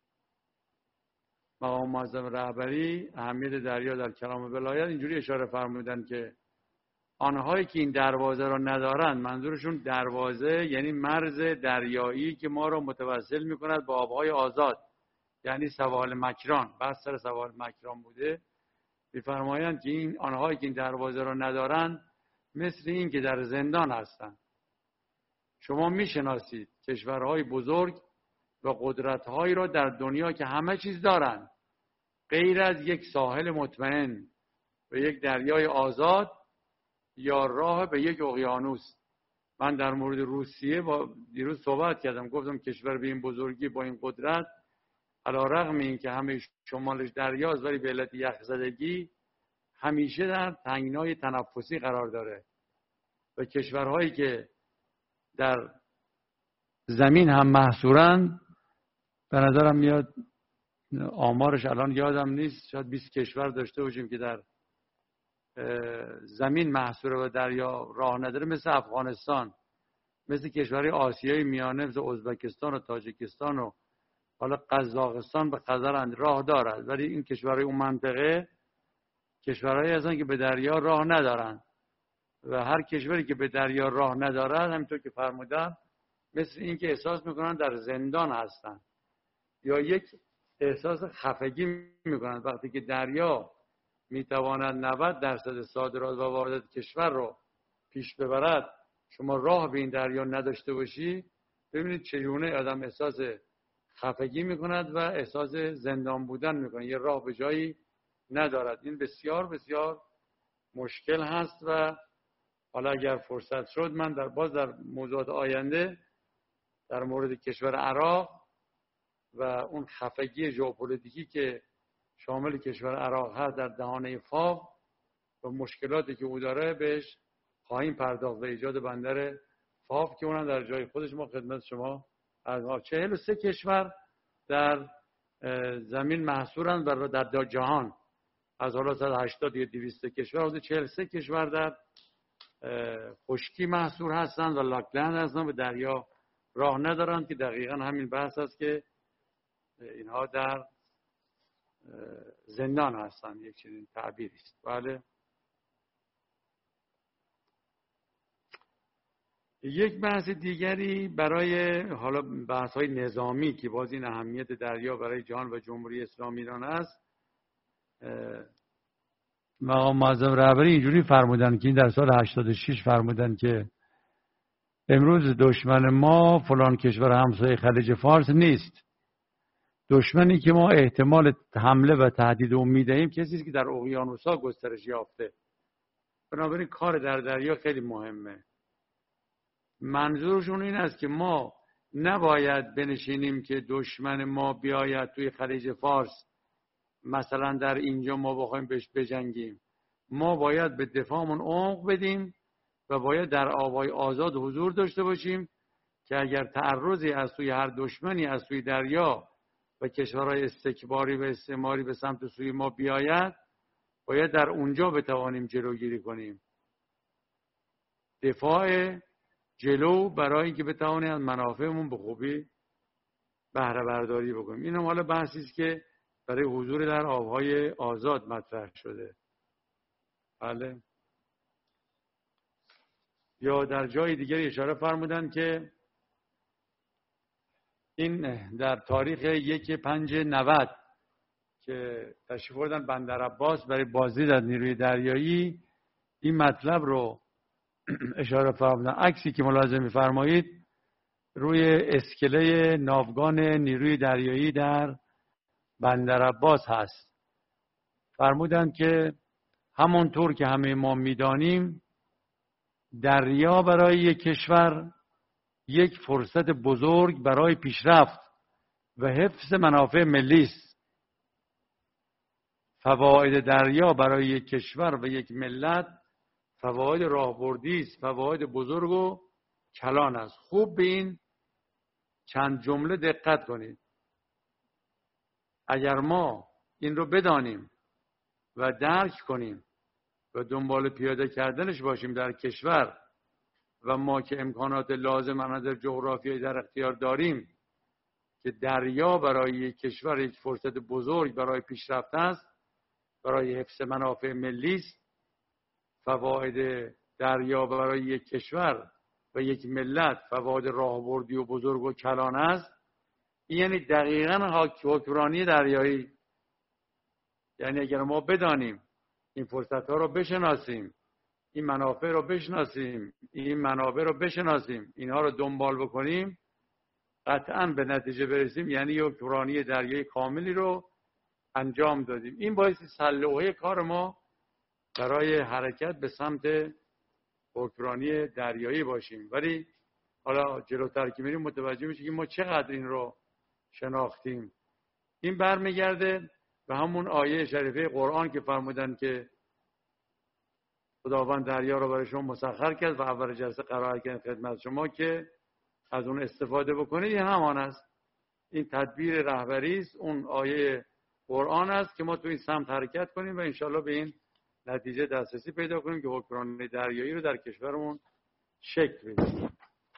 مقام معظم رهبری اهمیت دریا در کلام ولایت اینجوری اشاره فرمودن که آنهایی که این دروازه را ندارند، منظورشون دروازه یعنی مرز دریایی که ما را متوسل می‌کند به آبهای آزاد، یعنی سواحل مکران. بحث سر سواحل مکران بوده. می‌فرمایند که آنهایی که این دروازه را ندارند مثل این که در زندان هستند. شما میشناسید کشورهای بزرگ و قدرت‌هایی را در دنیا که همه چیز دارند غیر از یک ساحل مطمئن و یک دریای آزاد یا راه به یک اقیانوس. من در مورد روسیه با دیروز صحبت کردم، گفتم کشور به این بزرگی با این قدرت علی‌رغم این که همه شمالش دریاست ولی به علت یخزدگی همیشه در تنگنای تنفسی قرار داره و کشورهایی که در زمین هم محصورند به نظرم میاد آمارش الان یادم نیست، شاید 20 کشور داشته باشیم که در زمین محصوره و دریا راه نداره، مثل افغانستان، مثل کشورهای آسیای میانه مثل ازبکستان و تاجیکستان و حالا قزاقستان به قزاقستان راه دارد، ولی این کشورهای اون منطقه کشورهایی هستند که به دریا راه ندارند و هر کشوری که به دریا راه ندارد همینطور که فرمودم مثل این که احساس میکنن در زندان هستند یا یک احساس خفگی میکنند وقتی که دریا میتواند 90% صادرات و واردات کشور رو پیش ببرد، شما راه به این دریا نداشته باشی، ببینید چگونه آدم احساس خفگی میکند و احساس زندان بودن میکنه، یه راه به جایی ندارد. این بسیار بسیار مشکل هست و حالا اگر فرصت شد من در موضوعات آینده در مورد کشور عراق و اون خفگی ژئوپلیتیکی که شامل کشور عراق هست در دهانه فاو و مشکلاتی که او داره بهش خواهیم پرداخت و ایجاد بندر فاو که اونم در جای خودش ما خدمت شما از 43 کشور در زمین محصورند و در جهان از حالا 180 یا 200 کشور حدود 43 کشور در خشکی محصور هستند و لاکلند هستند و دریا راه ندارند که دقیقا همین بحث است که اینها در زندان هستند، یک چنین تعبیری است. بله. یک بحث دیگری برای حالا بحث‌های نظامی که باز این اهمیت دریا برای جهان و جمهوری اسلامی ایران است، مقام معظم رهبری اینجوری فرمودن که این در سال 86 فرمودن که امروز دشمن ما فلان کشور همسایه خلیج فارس نیست، دشمنی که ما احتمال حمله و تهدید او میدهیم کسی است که در اقیانوس‌ها گسترش یافته. بنابراین کار در دریا خیلی مهمه. منظورشون این است که ما نباید بنشینیم که دشمن ما بیاید توی خلیج فارس مثلا در اینجا ما بخوایم بهش بجنگیم. ما باید به دفاعمون عمق بدیم و باید در آبهای آزاد حضور داشته باشیم که اگر تعرضی از سوی هر دشمنی از سوی دریا و کشورهای استکباری و استعماری به سمت سوی ما بیاید باید در اونجا بتوانیم جلوگیری کنیم. دفاع جلو برای اینکه بتوانیم از منافعمون به خوبی بهره برداری بکنیم. این هم حالا بحثی است که برای حضور در آبهای آزاد مطرح شده. بله. یا در جای دیگری اشاره فرمودن که این در تاریخ 1/5/90 که تشریف بردن بندر عباس برای بازدید از نیروی دریایی این مطلب رو اشاره فرمودن. عکسی که ملاحظه می‌فرمایید روی اسکله ناوگان نیروی دریایی در بندر عباس هست. فرمودن که همونطور که همه ما می‌دانیم دریا برای یک کشور یک فرصت بزرگ برای پیشرفت و حفظ منافع ملی است. فواید دریا برای یک کشور و یک ملت فواید راهبردی است، فواید بزرگ و کلان است. خوب به این چند جمله دقت کنید. اگر ما این رو بدانیم و درک کنیم و دنبال پیاده کردنش باشیم در کشور و ما که امکانات لازم از نظر جغرافیایی در اختیار داریم که دریا برای یک کشور یک فرصت بزرگ برای پیشرفت است، برای حفظ منافع ملی است، فواید دریا برای یک کشور و یک ملت فواید راهبردی و بزرگ و کلان است، این یعنی دقیقاً حکمرانی دریایی. یعنی اگر ما بدانیم این فرصت‌ها رو بشناسیم، این منافع رو بشناسیم، این منابع رو بشناسیم، اینها رو دنبال بکنیم، قطعاً به نتیجه برسیم، یعنی یک حکمرانی دریایی کاملی رو انجام دادیم. این باعث سلوحه کار ما برای حرکت به سمت حکمرانی دریایی باشیم. ولی حالا جلوتر که میریم متوجه میشه که ما چقدر این رو شناختیم. این برمیگرده به همون آیه شریفه قرآن که فرمودن که خداوند دریا رو برای شما مسخر کرد و اول جلسه قرار کرد خدمت شما که از اون استفاده بکنید. این همان است، این تدبیر رهبری است، اون آیه قرآن است که ما تو این سمت حرکت کنیم و انشالله به این نتیجه دسترسی پیدا کنیم که حکمرانی دریایی رو در کشورمون شکل بدیم.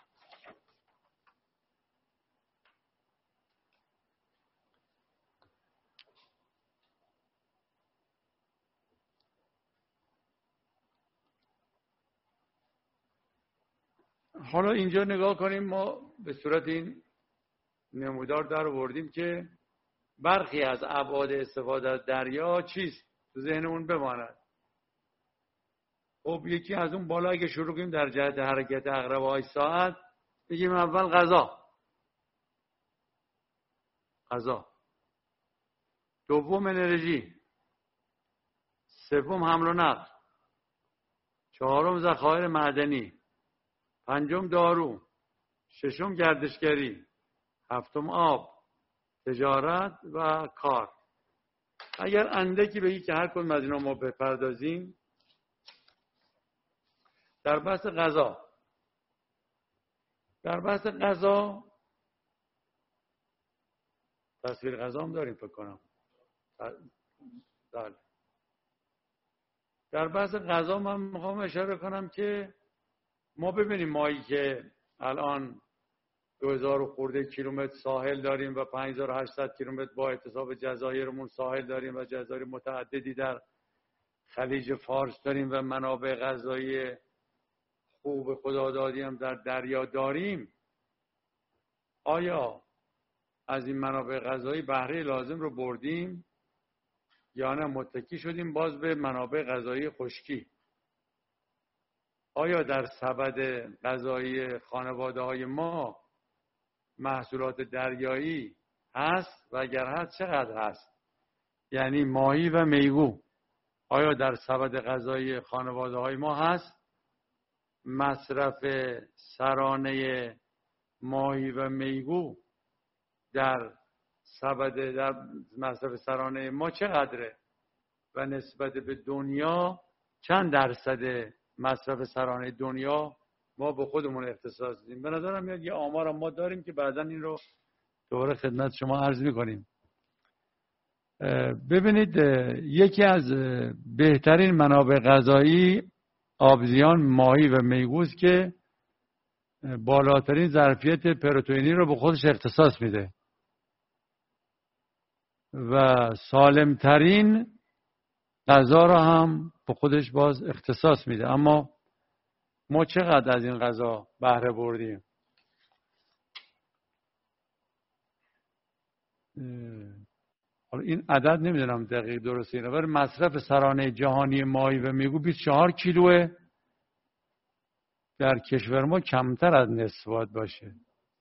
حالا اینجا نگاه کنیم، ما به صورت این نمودار در آوردیم که برخی از ابعاد استفاده از دریا چیست تو ذهنمون بماند. خب یکی از اون بالا اگه شروع کنیم در جهت حرکت عقربه‌های ساعت، بگیم اول غذا، دوم انرژی، سوم حمل و نقل، چهارم ذخایر معدنی، پنجم دارو، ششم گردشگری، هفتم آب، تجارت و کار. اگر اندکی بگی که هر کدوم از اینا ما بپردازیم، در بحث غذا تصویر غذا هم داریم فکر کنم. بله. در بحث غذا من میخوام اشاره کنم که ما ببینیم مایی که الان 2000 خورده کیلومتر ساحل داریم و 5800 کیلومتر با اتصاب جزایرمون ساحل داریم و جزایر متعددی در خلیج فارس داریم و منابع غذایی خوب خدادادی هم در دریا داریم. آیا از این منابع غذایی بهره لازم رو بردیم یا نه متکی شدیم باز به منابع غذایی خشکی؟ آیا در سبد غذایی خانواده‌های ما محصولات دریایی هست و اگر هست چقدر هست؟ یعنی ماهی و میگو آیا در سبد غذایی خانواده‌های ما هست؟ مصرف سرانه ماهی و میگو در مصرف سرانه ما چقدره و نسبت به دنیا چند درصد مصرف سرانه دنیا ما به خودمون اختصاص دادیم؟ به نظرم میاد یه آمار ما داریم که بعداً این رو دوباره خدمت شما عرض میکنیم. ببینید یکی از بهترین منابع غذایی آبزیان ماهی و میگوست که بالاترین ظرفیت پروتئینی رو به خودش اختصاص میده و سالمترین غذا رو هم به خودش باز اختصاص میده. اما ما چقدر از این غذا بهره بردیم؟ حالا این عدد نمیدونم دقیق درسته اینه، ولی مصرف سرانه جهانی ماهی و میگو 24 کیلوه. در کشور ما کمتر از نصف باید باشه،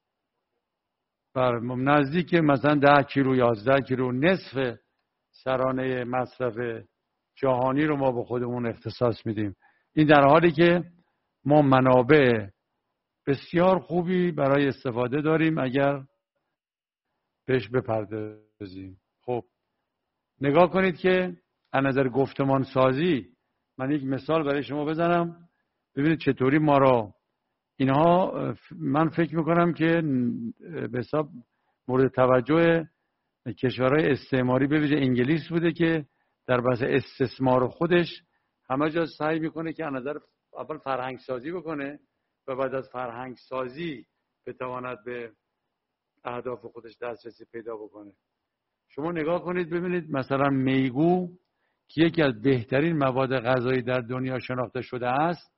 نزدیک مثلا 10 کیلو 11 کیلو، نصف سرانه مصرف جهانی رو ما به خودمون اختصاص میدیم. این در حالی که ما منابع بسیار خوبی برای استفاده داریم اگر بهش بپردازیم. خب نگاه کنید که از نظر گفتمان سازی من یک مثال برای شما بزنم ببینید چطوری ما را اینها، من فکر میکنم که به حساب مورد توجه کشورهای استعماری به ویژه انگلیس بوده که در بحث استثمار خودش همه جا سعی میکنه که از نظر اول فرهنگ سازی بکنه و بعد از فرهنگ سازی بتواند به اهداف خودش دسترسی پیدا بکنه. شما نگاه کنید ببینید مثلا میگو که یکی از بهترین مواد غذایی در دنیا شناخته شده است.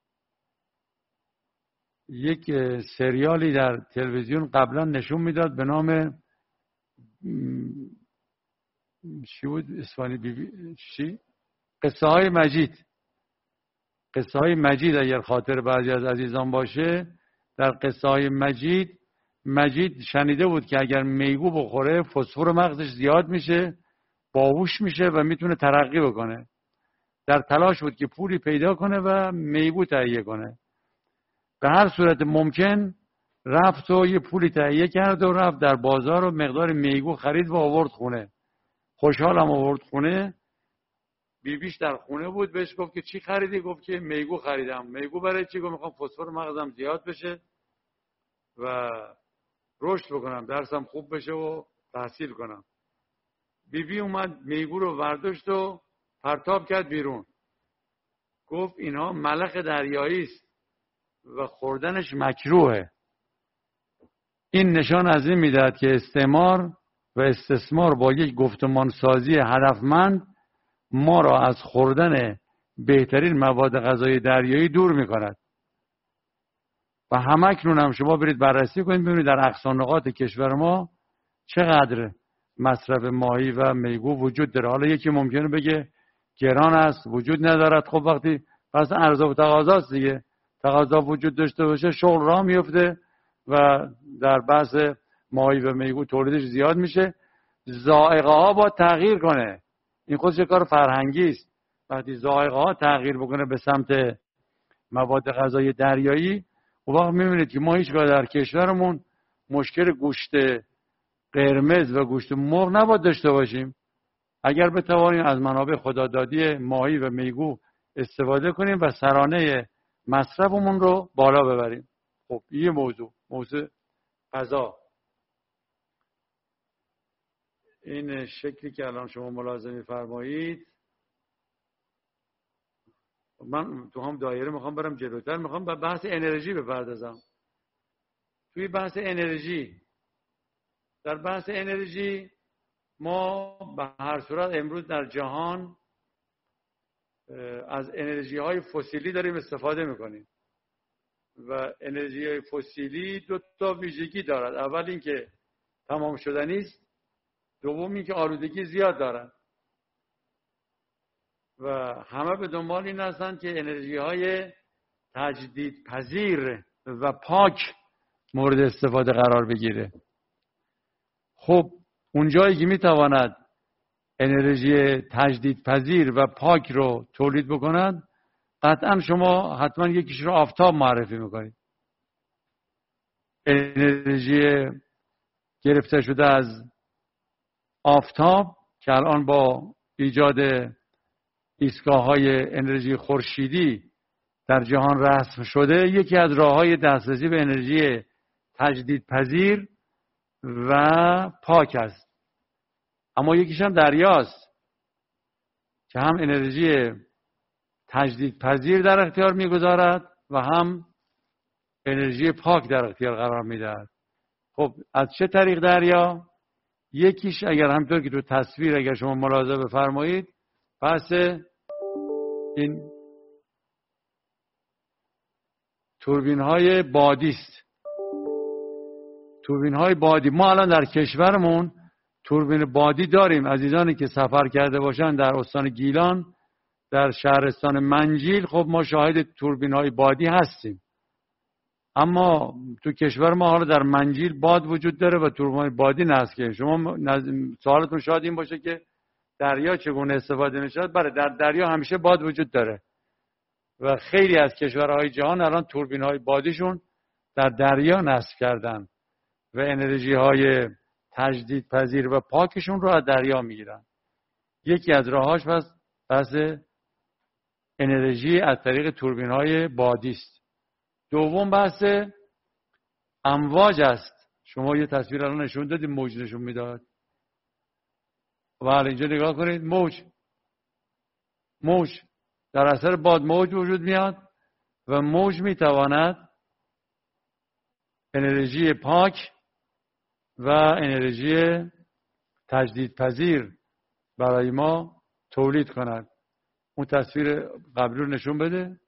یک سریالی در تلویزیون قبلا نشون میداد به نام چی بود اسفانی چی؟ قصه های مجید اگر خاطر بعضی از عزیزان باشه، در قصه های مجید شنیده بود که اگر میگو بخوره فسفر مغزش زیاد میشه، باهوش میشه و میتونه ترقی بکنه. در تلاش بود که پولی پیدا کنه و میگو تهیه کنه. به هر صورت ممکن رفت و یه پولی تهیه کرد و رفت در بازار و مقدار میگو خرید و آورد خونه. خوشحالم آورد خونه. بیبیش در خونه بود، بهش گفت که چی خریدی؟ گفت که میگو خریدم. میگو برای چی؟ گفت میخوام فسفر مغزم زیاد بشه و رشد بکنم، درسم خوب بشه و تحصیل کنم. بیبی اومد میگو رو برداشت و پرتاب کرد بیرون. گفت اینها ملخ دریایی است و خوردنش مکروهه. این نشان از این میدهد که استعمار و استثمار با یک گفتمان سازی هدفمند ما را از خوردن بهترین مواد غذایی دریایی دور میکند. و همکنون هم شما برید بررسی کنید ببینید در اقصانقاط کشور ما چقدر مصرف ماهی و میگو وجود داره. حالا یکی ممکنه بگه گران است، وجود ندارد. خب وقتی پس عرضه و تقاضاست دیگه. تقاضا وجود داشته باشه شغل راه میفته و در بحث ماهی و میگو تولیدش زیاد میشه. ذائقه ها با تغییر کنه. این خودش کار فرهنگی است. وقتی ذائقه ها تغییر بکنه به سمت مواد غذایی دریایی، اون وقت میبینید که ما هیچگاه در کشورمون مشکل گوشت قرمز و گوشت مرغ نباید داشته باشیم. اگر بتوانیم از منابع خدادادی ماهی و میگو استفاده کنیم و سرانه مصرفمون رو بالا ببریم. خب این موضوع غذا. این شکلی که الان شما ملاحظه می‌فرمایید، من تو هم دایره میخوام برم جلوتر، میخوام به بحث انرژی بپردازم. توی بحث انرژی، در بحث انرژی ما به هر صورت امروز در جهان از انرژی های فسیلی داریم استفاده میکنیم و انرژی های فسیلی دو تا ویژگی دارد. اول اینکه تمام شدنی است، دوم اینکه آلودگی زیاد دارد و همه به دنبال این هستند که انرژی های تجدید پذیر و پاک مورد استفاده قرار بگیره. خب اونجایی که میتواند انرژی تجدید پذیر و پاک رو تولید بکند، قطعا شما حتما یکیش رو آفتاب معرفی میکنید. انرژی گرفته شده از آفتاب که الان با ایجاد ایستگاه‌های انرژی خورشیدی در جهان رسم شده، یکی از راه‌های دسترسی به انرژی تجدیدپذیر و پاک است. اما یکیش هم دریاست که هم انرژی تجدیدپذیر در اختیار می‌گذارد و هم انرژی پاک در اختیار قرار می‌دهد. خب از چه طریق دریا؟ یکیش اگر همطور که تو تصویر اگر شما ملاحظه بفرمایید، پس این توربین‌های بادی است. توربین‌های بادی، ما الان در کشورمون توربین بادی داریم. عزیزانی که سفر کرده باشن در استان گیلان، در شهرستان منجیل، خب ما شاهد توربین‌های بادی هستیم. اما تو کشور ما حالا در منجیل باد وجود داره و توربین‌های بادی نصب کردیم. شما سوالتون شاید این باشه که دریا چگونه استفاده می‌شود؟ بله، در دریا همیشه باد وجود داره و خیلی از کشورهای جهان الان توربین‌های بادیشون در دریا نصب کردن و انرژی‌های تجدیدپذیر و پاکشون رو از دریا میگیرن. یکی از راهاش پس انرژی از طریق توربین‌های بادی است. دوم بحث امواج است. شما یه تصویر الان نشون دادید، موج نشون میداد. بله اینجا نگاه کنید، موج در اثر باد موج وجود میاد و موج میتواند انرژی پاک و انرژی تجدیدپذیر برای ما تولید کند. اون تصویر قبلی رو نشون بده.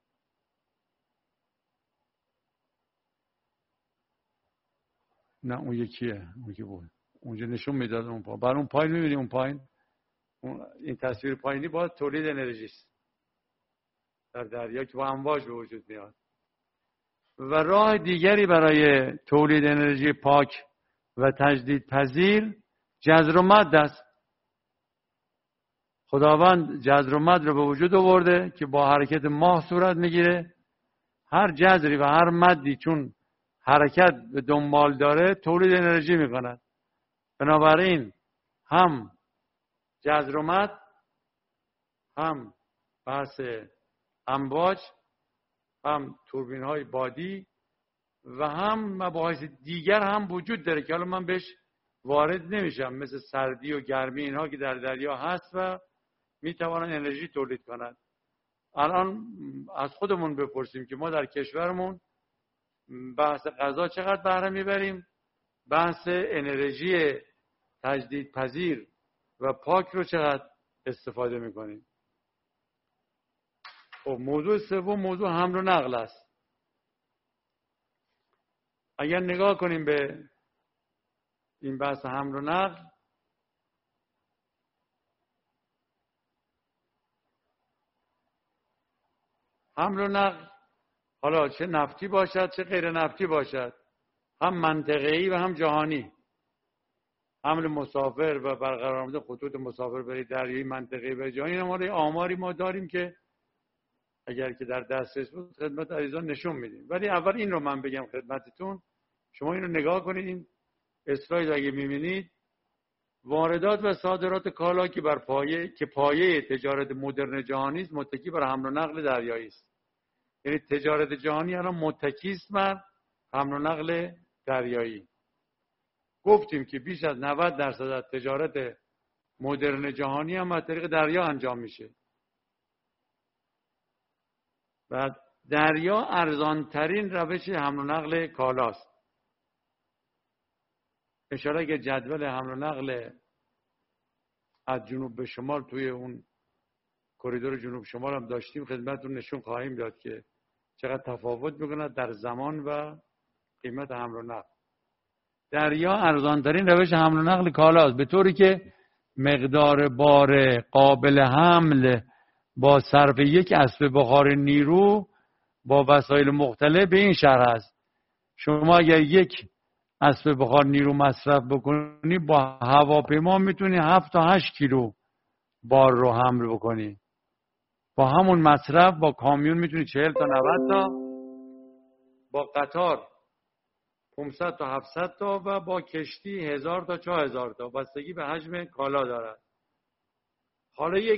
نه اون یکیه، اون که بود اونجا نشون میداد اون پایین. بر اون پایین میبینی، اون پایین این تصویر پایینی باید تولید انرژی است در دریا که با امواج به وجود میاد. و راه دیگری برای تولید انرژی پاک و تجدیدپذیر جذر و مد است. خداوند جذر و مد رو به وجود آورده که با حرکت ماه صورت میگیره. هر جذری و هر مدی چون حرکت به دنبال داره تولید انرژی میکند. بنابراین هم جذر و مد، هم بحث امواج، هم توربین های بادی و هم مباحث دیگر هم وجود داره که حالا من بهش وارد نمیشم، مثل سردی و گرمی اینها که در دریا هست و میتوانن انرژی تولید کنند. الان از خودمون بپرسیم که ما در کشورمون بحث غذا چقدر بهره میبریم، بحث انرژی تجدیدپذیر و پاک رو چقدر استفاده میکنیم. خب موضوع سوم موضوع حمل و نقل است. اگر نگاه کنیم به این بحث حمل و نقل، حمل و نقل حالا چه نفتی باشد چه غیر نفتی باشد، هم منطقه‌ای و هم جهانی. حمل مسافر و برقرار آمدن خطوط مسافر برای دریایی، منطقه‌ای و جهانی. آماری ما داریم که اگر که در دسترس بود خدمت عزیزان نشون میدیم. ولی اول این رو من بگم خدمتتون، شما این رو نگاه کنید. این اسلاید اگه میبینید واردات و صادرات کالا که پایه تجارت مدرن جهانی است متکی بر حمل و نقل دریایی است. یعنی تجارت جهانی الان متکی است بر حمل و نقل دریایی. گفتیم که بیش از 90% از تجارت مدرن جهانی هم از طریق دریا انجام میشه و دریا ارزانترین روش حمل و نقل کالاست. اشاره که جدول حمل و نقل از جنوب به شمال توی اون کریدور جنوب شمال هم داشتیم، خدمتتون نشون خواهیم داد که چقدر تفاوت میکنه در زمان و قیمت حمل و نقل. دریا ارزانترین روش حمل و نقل کالاست، به طوری که مقدار بار قابل حمل با صرف یک اسب بخار نیرو با وسایل مختلف به این شرح است. شما اگر یک اسب بخار نیرو مصرف بکنی با هواپیما میتونی 7 تا 8 کیلو بار رو حمل بکنی. با همون مصرف با کامیون میتونی 40 تا 90 تا، با قطار 500 تا 700 تا و با کشتی 1000 تا 4000 تا، بستگی به حجم کالا دارد. حالا یک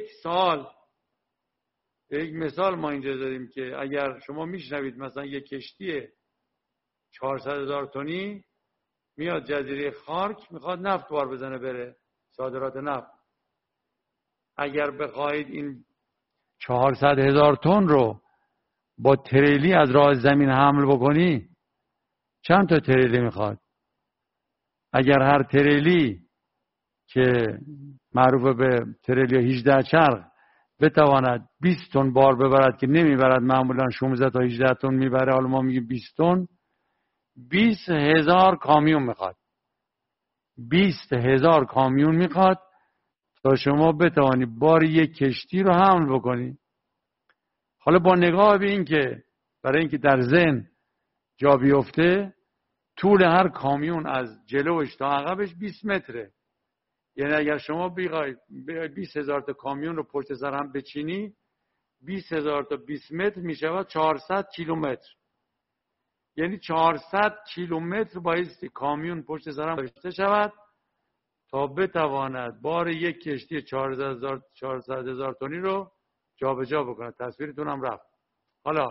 مثال ما اینجا داریم که اگر شما میشنوید مثلا یک کشتی 400,000 تنی میاد جزیره خارک میخواد نفت بار بزنه بره صادرات نفت. اگر بخواید این 400,000 تن رو با تریلی از راه زمین حمل بکنی چند تا تریلی میخواد؟ اگر هر تریلی که معروف به تریلی 18 چرخ بتواند 20 تن بار ببرد که نمیبرد، معمولا 16 تا 18 تن میبره، حالا ما میگیم 20 تن، 20,000 کامیون میخواد. 20,000 کامیون میخواد تا شما بتوانی بار یک کشتی رو حمل بکنی. حالا با نگاه به این که برای اینکه در ذهن جا بیفته، طول هر کامیون از جلوش تا عقبش 20 متره. یعنی اگر شما بخواید 20,000 تا کامیون رو پشت سر هم بچینی، 20,000 تا 20 متر میشود 400 کیلومتر. یعنی 400 کیلومتر بایستی کامیون پشت سر هم داشته شود تا بتواند بار یک کشتی 400,000 تنی رو جابجا بکنه. تصویرتون هم رفت. حالا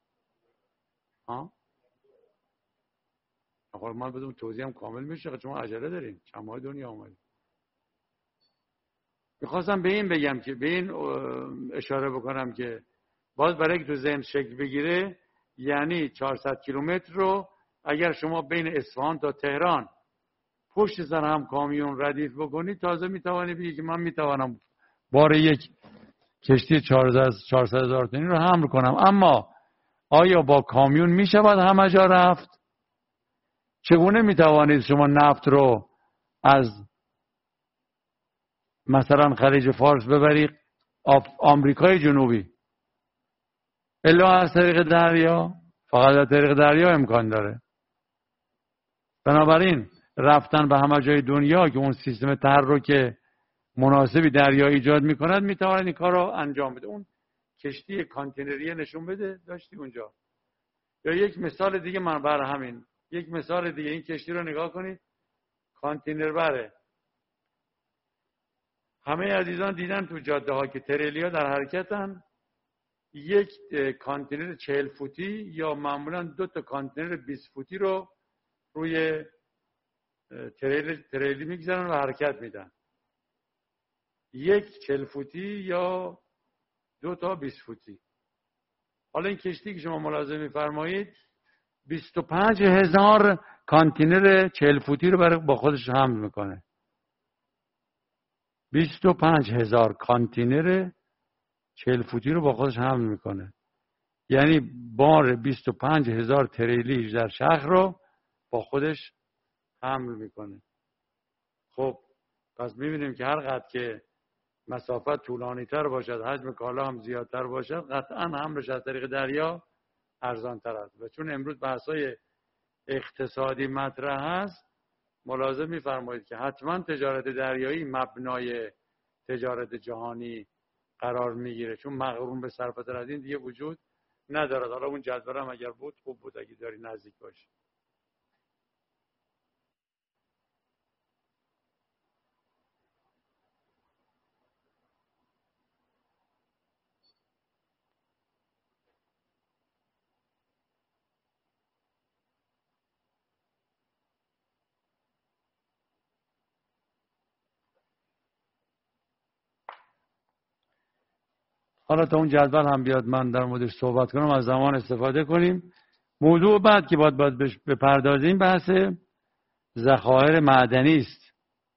آخر ما بدون توضیح هم کامل میشه، شما عجله دارین، چند ماه دنیا اومدید. میخواستم به این بگم که به این اشاره بکنم که باز برای که تو ذهن شکل بگیره، یعنی 400 کیلومتر رو اگر شما بین اصفهان تا تهران پشت سر هم کامیون ردیف بکنید، تازه میتوانی بگی که من میتوانم بار یک کشتی 400,000 تنی رو حمل کنم. اما آیا با کامیون میشود همه جا رفت؟ چگونه میتوانید شما نفت رو از مثلا خلیج فارس ببرید آمریکای جنوبی الا از طریق دریا؟ فقط از طریق دریا امکان داره. بنابراین رفتن به همه جای دنیا که اون سیستم تحرک مناسبی دریا ایجاد میکند میتواند این کار رو انجام بده. اون کشتی کانتینری نشون بده داشتی اونجا. یا یک مثال دیگه من بر همین، یک مثال دیگه این کشتی رو نگاه کنید، کانتینر بره. همه عزیزان دیدن تو جاده ها که تریلی ها در حرکتن، یک کانتینر 40 فوتی یا معمولا 2 تا کانتینر 20 فوتی رو روی تریلی میگذارن و حرکت میدن. یک 40 فوتی یا 2 تا 20 فوتی. حالا این کشتی که شما ملاحظه میفرمایید 25,000 کانتینر 40 فوتی رو با خودش حمل میکنه. 25,000 کانتینر 40 فوتی رو با خودش حمل میکنه. یعنی بار 25,000 تریلی در شهر رو با خودش حمل میکنه. خب پس میبینیم که هر قدر که مسافت طولانی تر باشد، حجم کالا هم زیادتر باشد، قطعا حملش از طریق دریا ارزان تر است. و چون امروز بحث‌های اقتصادی مطرح هست، ملاحظه میفرمایید که حتما تجارت دریایی مبنای تجارت جهانی قرار میگیره، چون مقرون به صرفه از این دیگه وجود ندارد. حالا اون جدول هم اگر بود خوب بود اگه داری نزدیک باشی. حالا تا اون جدول هم بیاد من در موردش صحبت کنم، از زمان استفاده کنیم. موضوع بعد که باید بپردازیم بحث ذخایر معدنی است.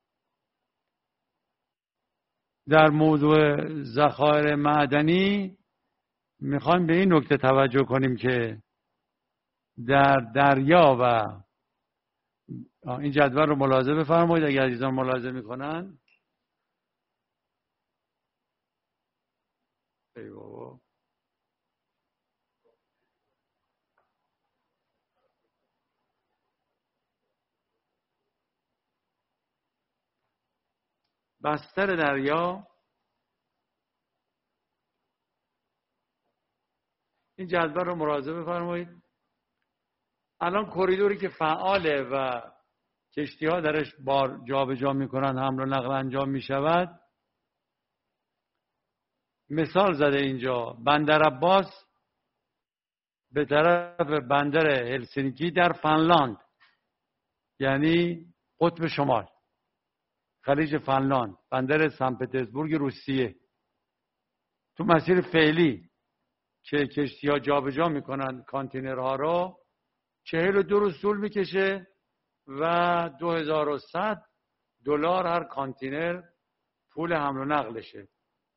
در موضوع ذخایر معدنی میخوایم به این نکته توجه کنیم که در دریا و این جدول رو ملاحظه بفرمایید اگر عزیزان ملاحظه میکنن. ای بابا بستر دریا، این جدول رو ملاحظه بفرمایید. الان کریدوری که فعاله و کشتی ها درش بار جابجا میکنن، حمل و نقل انجام میشود. مثال زده اینجا بندر عباس به طرف بندر هلسینکی در فنلاند، یعنی قطب شمال، خلیج فنلاند، بندر سن پترزبورگ روسیه. تو مسیر فعلی که کشتی ها جابجا میکنن کانتینرها رو 42 روز طول میکشه و $2100 هر کانتینر پول حمل و نقلشه.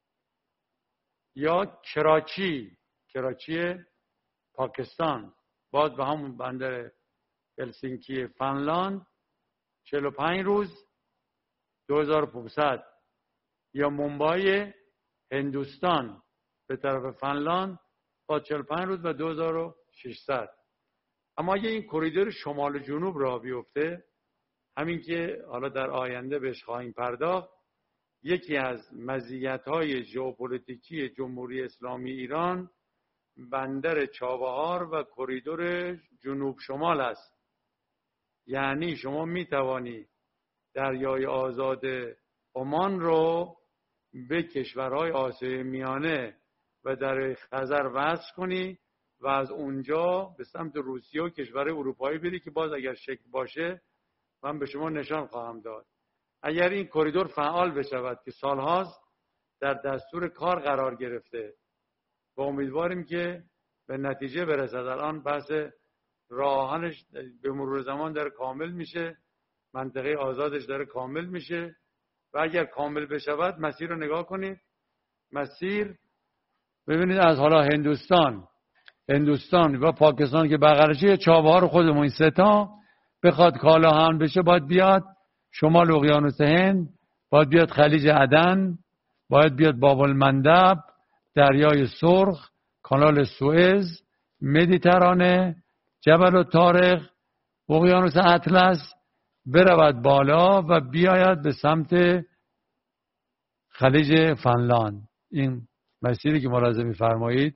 یا کراچی پاکستان، باز به همون بندر هلسینکی فنلاند 45 روز 2500. یا مومبای هندوستان به طرف فنلاند با 45 روز و 2600. اما اگه این کریدور شمال و جنوب را بیفته، همین که حالا در آینده بهش خواهیم پرداخت، یکی از مزیت‌های ژئوپلیتیکی جمهوری اسلامی ایران بندر چابهار و کریدور جنوب شمال است. یعنی شما میتوانی دریای آزاد عمان رو به کشورهای آسیای میانه و دریای خزر وصل کنی و از اونجا به سمت روسیه و کشورهای اروپایی بری که باز اگر شکل باشه من به شما نشان خواهم داد. اگر این کریدور فعال بشود که سالهاست در دستور کار قرار گرفته و امیدواریم که به نتیجه برسد. الان بحث راهانش به مرور زمان داره کامل میشه، منطقه آزادش داره کامل میشه و اگر کامل بشود مسیر رو نگاه کنید. مسیر ببینید از حالا هندوستان و پاکستان که بغلشه، چابهار خودمون این سه تا بخواد کالا حمل بشه باید بیاد شمال اقیانوس هند، باید بیاد خلیج عدن، باید بیاد باب المندب، دریای سرخ، کانال سوئز، مدیترانه، جبل الطارق، اقیانوس اطلس، برود بالا و بیاید به سمت خلیج فنلاند. این مسیری که ملاحظه می‌فرمایید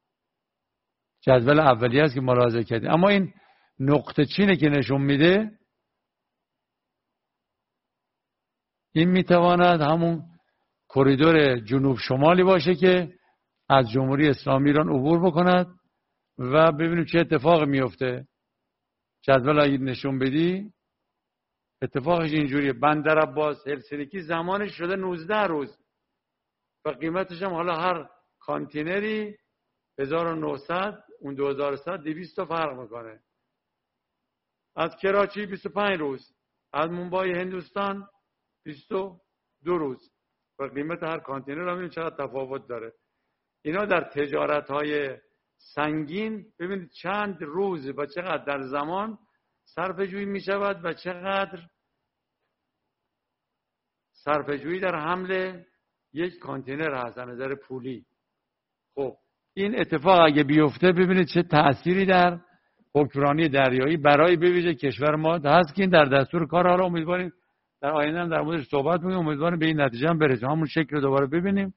جدول اولیه است که ملاحظه کردید. اما این نقطه چینه که نشون میده این میتواند همون کریدور جنوب شمالی باشه که از جمهوری اسلامی ایران عبور بکند و ببینیم چه اتفاقی میفته. جدول اگه نشون بدی اتفاقش اینجوریه. بندر عباس هلسینکی زمانش شده 19 روز و قیمتش هم حالا هر کانتینری 1900 اون 2100 200 تا فرق میکنه. از کراچی 25 روز، از مومبای هندوستان 22 روز و قیمت هر کانتینر هم ببینید چقدر تفاوت داره. اینا در تجارت‌های سنگین ببینید چند روز و چقدر در زمان صرفه‌جویی می‌شود و چقدر صرفه‌جویی در حمل یک کانتینر هست از نظر پولی. خب این اتفاق اگه بیفته ببینید چه تأثیری در حکمرانی دریایی برای بویژه کشور ما هست که این در دستور کار. حالا امیدواریم در آینده هم در موردش صحبت کنیم، امیدواریم به این نتیجه هم برسیم. همون شکل رو دوباره ببینیم.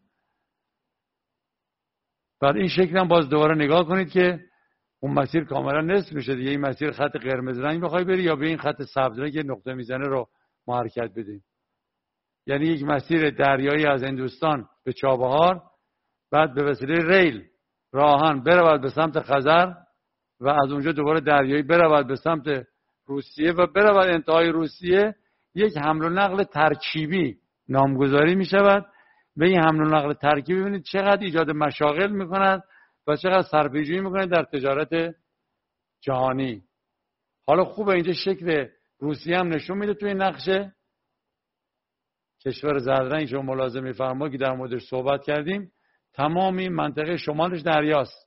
بعد این شکل هم باز دوباره نگاه کنید که اون مسیر کاملا نصف میشه دیگه. این مسیر خط قرمز رنگ بخوای بری یا به این خط سبز رنگ که نقطه میزنه رو ما حرکت بدیم. یعنی یک مسیر دریایی از هندوستان به چابهار، بعد به وسیله ریل راهن برود به سمت خزر و از اونجا دوباره دریایی برود به سمت روسیه و برود انتهای روسیه. یک حمل و نقل ترکیبی نامگذاری می شود. به این حمل و نقل ترکیبی ببینید چقدر ایجاد مشاغل می کند و چقدر صرفه‌جویی می کند در تجارت جهانی. حالا خوبه اینجا شکل روسیه هم نشون میده توی نقشه. کشور زرد شما ملاحظه می‌فرمایید که در موردش صحبت کردیم. تمامی منطقه شمالش دریاست،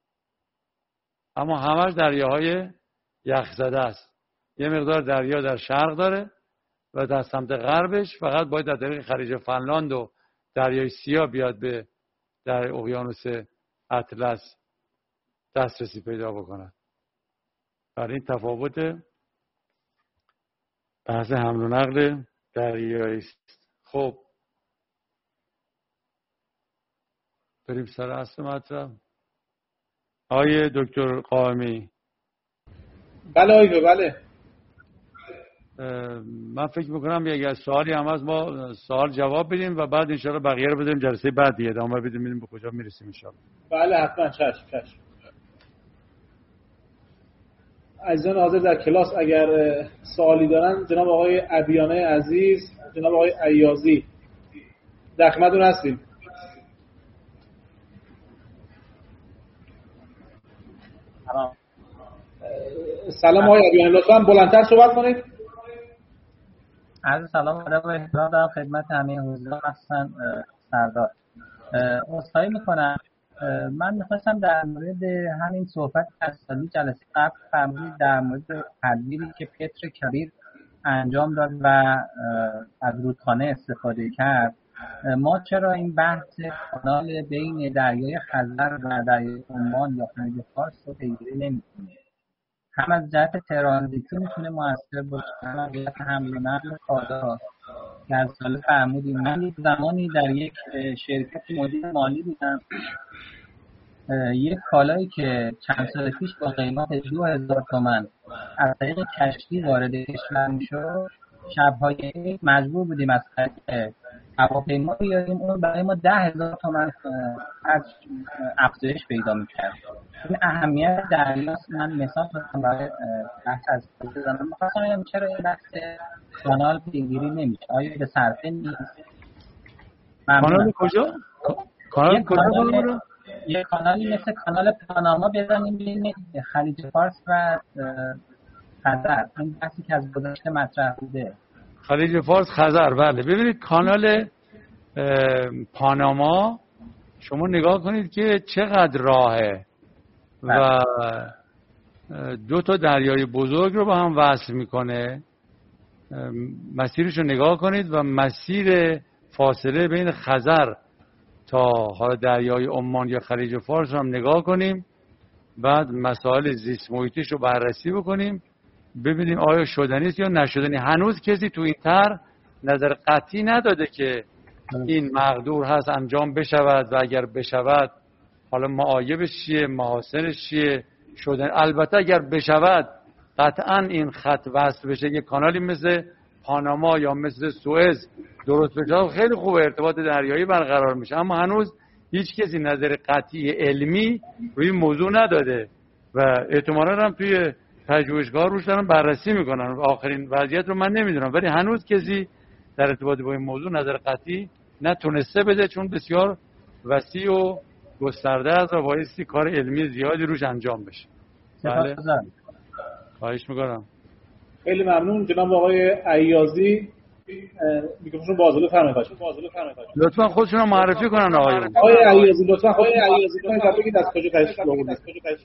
اما همش دریاهای یخزده است. یه مقدار دریا در شرق داره و در سمت غربش فقط باید در طریق خلیج فنلاند و دریای سیاه بیاد به در اقیانوس اطلس دسترسی پیدا بکنه. برای این تفاوت بحث حمل و نقل دریایی است. خب بریم سر اصل مطلب. آقای دکتر قائمی. بله آقای بله. من فکر میکنم اگه سوالی هم از ما سوال جواب بدیم و بعد انشاءالله بقیه رو بدیم جلسه بعد دیگه ادامه بدیم ببینیم به کجا میرسیم انشاءالله. بله حتما. چشم. عزیزان حاضر در کلاس اگر سوالی دارن جناب آقای عبیانه عزیز، جناب آقای عیازی در خدمتتون هستیم. سلام آقای عبیانه، لطفاً بلندتر صحبت کنید. عرض سلام ادب و احترام دارم خدمت همه حضار هستن سردار. عذرخواهی میکنم، من میخواستم در مورد همین صحبت اصلی جلسه قبل فرمودید در مورد تدبیری که پتر کبیر انجام داد و از رودخانه استفاده کرد. ما چرا این بحث کانال بین دریای خزر و دریای عمان یا خلیج فارس رو پیگیری نمی‌کنیم؟ هم از جهت ترانزیتی میتونه موثر باشه، هم از جهت حمل و نقل کالا که از سال فرمودیم. من یک زمانی در یک شرکت مدیر مالی بودم، یک کالایی که چند سال پیش با قیمت 2000 تومان از طریق کشتی وارد کشور میشد، شب‌های عید مجبور بودیم از طریق هواپیما بیاریم، اون برای ما 10,000 تومان از افزایش پیدا میکرد. این اهمیت دریاست. من مثال خواستم برای بحث از بزنم. میخواستم بگم چرا این بحث کانال پیگیری نمیشه؟ آیا به صرفه نیست؟ کانال کجا؟ کانال کجا؟ یک کانالی مثل کانال پاناما بزنیم بین خلیج فارس و خزر. این بحثی که از گذشته مطرح بوده. خلیج فارس خزر، بله. ببینید کانال پاناما شما نگاه کنید که چقدر راهه و 2 تا دریای بزرگ رو با هم وصل میکنه. مسیرش رو نگاه کنید و مسیر فاصله بین خزر تا حالا دریای عمان یا خلیج فارس رو هم نگاه کنیم، بعد مسائل زیست محیطیش رو بررسی بکنیم ببینیم آیا شدنی است یا نشدنی. هنوز کسی تو این طرح نظر قطعی نداده که این مقدور هست انجام بشود و اگر بشود حالا معایبش چیه، محاسنش چیه شدن. البته اگر بشود قطعا این خط وصل بشه، یه کانالی مثل پاناما یا مثل سوئز درست بشه خیلی خوبه، ارتباط دریایی برقرار میشه. اما هنوز هیچ کسی نظر قطعی علمی روی موضوع نداده و احتمالاً هم توی پژوهشگاه روش دارن بررسی میکنن. آخرین وضعیت رو من نمیدونم، ولی هنوز کسی در ارتباط با این موضوع نظر قطعی نتونسته بده، چون بسیار وسیع و گسترده است و بایستی کار علمی زیادی روش انجام بشه. بله خواهش میکنم. خیلی ممنون. جناب آقای عیاضی میکروفون باز بفرمایید. لطفا خودشون رو معرفی کنن آقایون. آقای عیاضی لطفا بگید از کجا تشریف آوردید.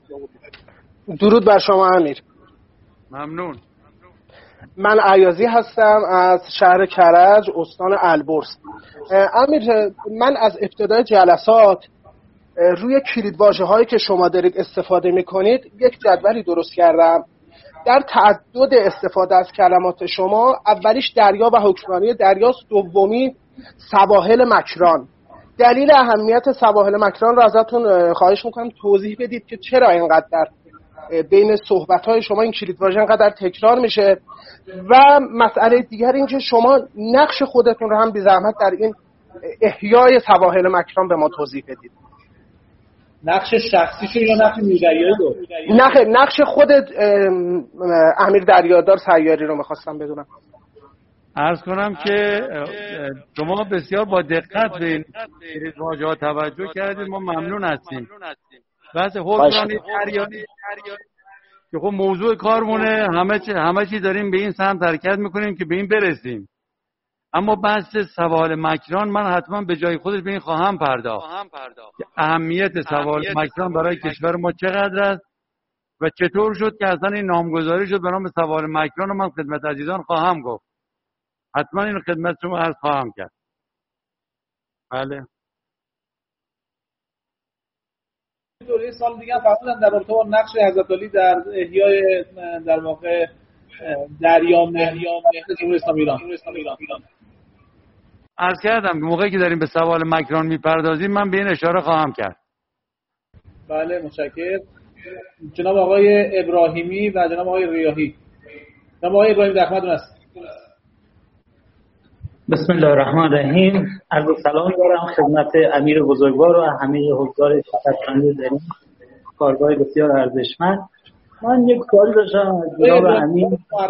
درود بر شما امیر. ممنون. من عیاضی هستم از شهر کرج استان البرز. امیر، من از ابتدای جلسات روی کلیدواژه هایی که شما دارید استفاده میکنید یک جدولی درست کردم. در تعدد استفاده از کلمات شما اولیش دریا و حکمرانی دریاست، دومی سواحل مکران. دلیل اهمیت سواحل مکران رو ازتون خواهش میکنم توضیح بدید که چرا اینقدر در بین صحبت‌های شما این کلیدواژه اینقدر تکرار میشه، و مسئله دیگر این که شما نقش خودتون رو هم بی زحمت در این احیای سواحل مکران به ما توضیح بدید. نقش شخصیشو یا نقش میردریایی رو؟ نقش خودت امیر دریادار سیاری رو میخواستم بدونم. عرض کنم که شما بسیار با دقت به این کلیدواژه‌ها توجه کردید، ما ممنون هستیم. بحث حکمرانی دریایی که خب موضوع کارمونه، همه چی داریم به این سمت حرکت میکنیم که به این برسیم. اما بحث سواحل مکران من حتما به جای خودش به این خواهم پرداخت که اهمیت سواحل مکران برای کشور ما چقدر است و چطور شد که اصلا این نامگذاری شد به نام سواحل مکران رو من خدمت عزیزان خواهم گفت. حتما این خدمت شما عرض خواهم کرد. بله. دوره سال دیگه فرمودن در رابطه با نقش حضرت علی در احیای در واقع دریا جمهوری اسلامی ایران. عرض کردم موقعی که داریم به سوال مکران میپردازیم من به این اشاره خواهم کرد. بله متشکرم. جناب آقای ابراهیمی و جناب آقای ریاحی. جناب آقای ابراهیمی در خدمتتون هست. بسم الله الرحمن الرحیم. عرض سلام دارم خدمت امیر بزرگوار و همه حضار شرکت‌کننده در این کارگاه بسیار ارزشمند. من یک سوالی داشتم از جناب امیر.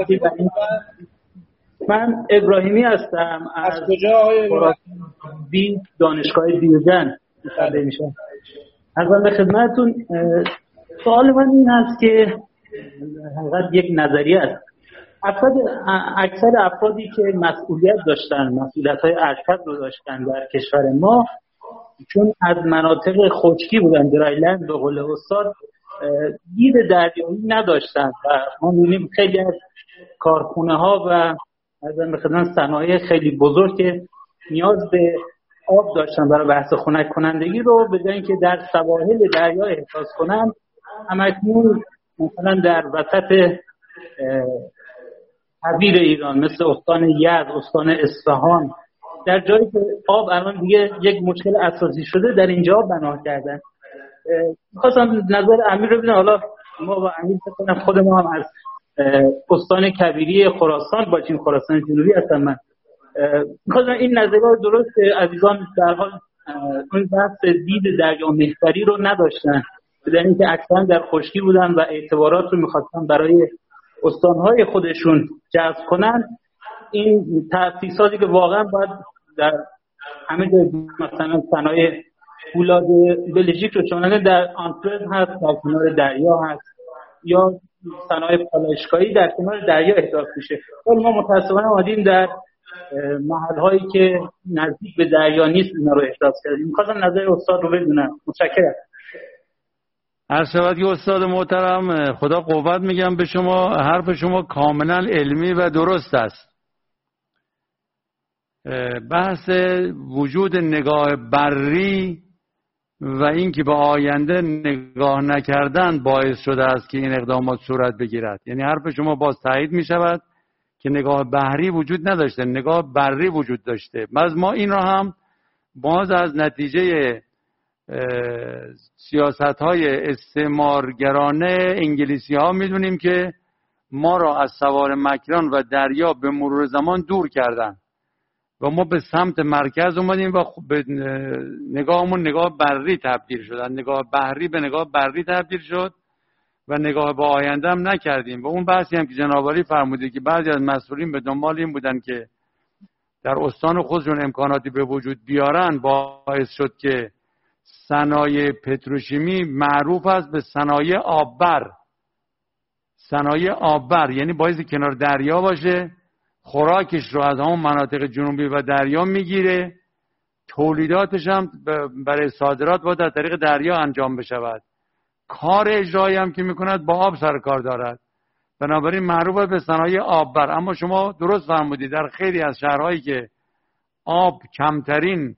من ابراهیمی هستم از کجا؟ دانشگاه دیوژن مصاحبه میشم. عرض به خدمتتون سوال من این است که حقیقت یک نظریه است. اکثر افرادی که مسئولیت داشتن، مسئولیت‌های ارشد رو داشتن در کشور ما، چون از مناطق خشکی بودن، درایلند به قول استاد، دید دریایی نداشتن و ما می‌بینیم خیلی از کارخونه‌ها و از خدمت صنایع خیلی بزرگ که نیاز به آب داشتن برای بحث خنک کنندگی رو به جای اینکه در سواحل دریا احساس کنن، همکنون مثلا در وسط حویر ایران مثل استان یزد، استان اصفهان، در جایی که آب الان دیگه یک مشکل اساسی شده، در اینجا بنا کردن. می‌خواستم نظر امیر رو ببینم. حالا ما با امیر فکر خود ما هم از استان کبیری خراسان باشیم، خراسان جنوبی هستم من. می‌خواستم این نظریه رو درست عزیزان در حال اون بحث دید دریا محوری رو نداشتن، بدون اینکه اکثرا در خشکی بودن و اعتبارات رو می‌خواستن برای استانهای خودشون جذب کنن. این تأسیساتی که واقعا باید در همه جای مثلا صنایع فولاد بلژیک رو چون در آنتورپ هست، در کنار دریا هست، یا صنایع پالایشگاهی در کنار دریا احداث میشه. ولی ما متأسفانه اومدیم در محل‌هایی که نزدیک به دریا نیست اینا رو احداث کردیم. می‌خواستم نظر استاد رو بدونم. متشکرم. هر شود که استاد محترم خدا قوت میگم به شما، حرف شما کاملا علمی و درست است. بحث وجود نگاه بری و اینکه به آینده نگاه نکردن باعث شده است که این اقدامات صورت بگیرد. یعنی حرف شما باز تایید می شود که نگاه بحری وجود نداشته، نگاه بری وجود داشته. باز ما این را هم باز از نتیجه سیاست‌های استعمارگرانه انگلیسی ها میدونیم که ما را از سوار مکران و دریا به مرور زمان دور کردن و ما به سمت مرکز اومدیم و به نگاهمون نگاه بری تبدیل شد، نگاه بحری به نگاه بری تبدیل شد و نگاه به آینده هم نکردیم. و اون بحثی هم که جناب عالی فرمودید که بعضی از مسئولین به دنبال این بودن که در استان خودشون امکاناتی به وجود بیارن، باعث شد که صنایع پتروشیمی معروف است به صنایع آببر. صنایع آببر یعنی باعث کنار دریا باشه، خوراکش رو از همون مناطق جنوبی و دریا میگیره، تولیداتش هم برای صادرات باید در طریق دریا انجام بشود، کار اجرایی هم که میکند با آب سر کار دارد، بنابراین معروف به صنایع آببر. اما شما درست فرمودید در خیلی از شهرهایی که آب کمترین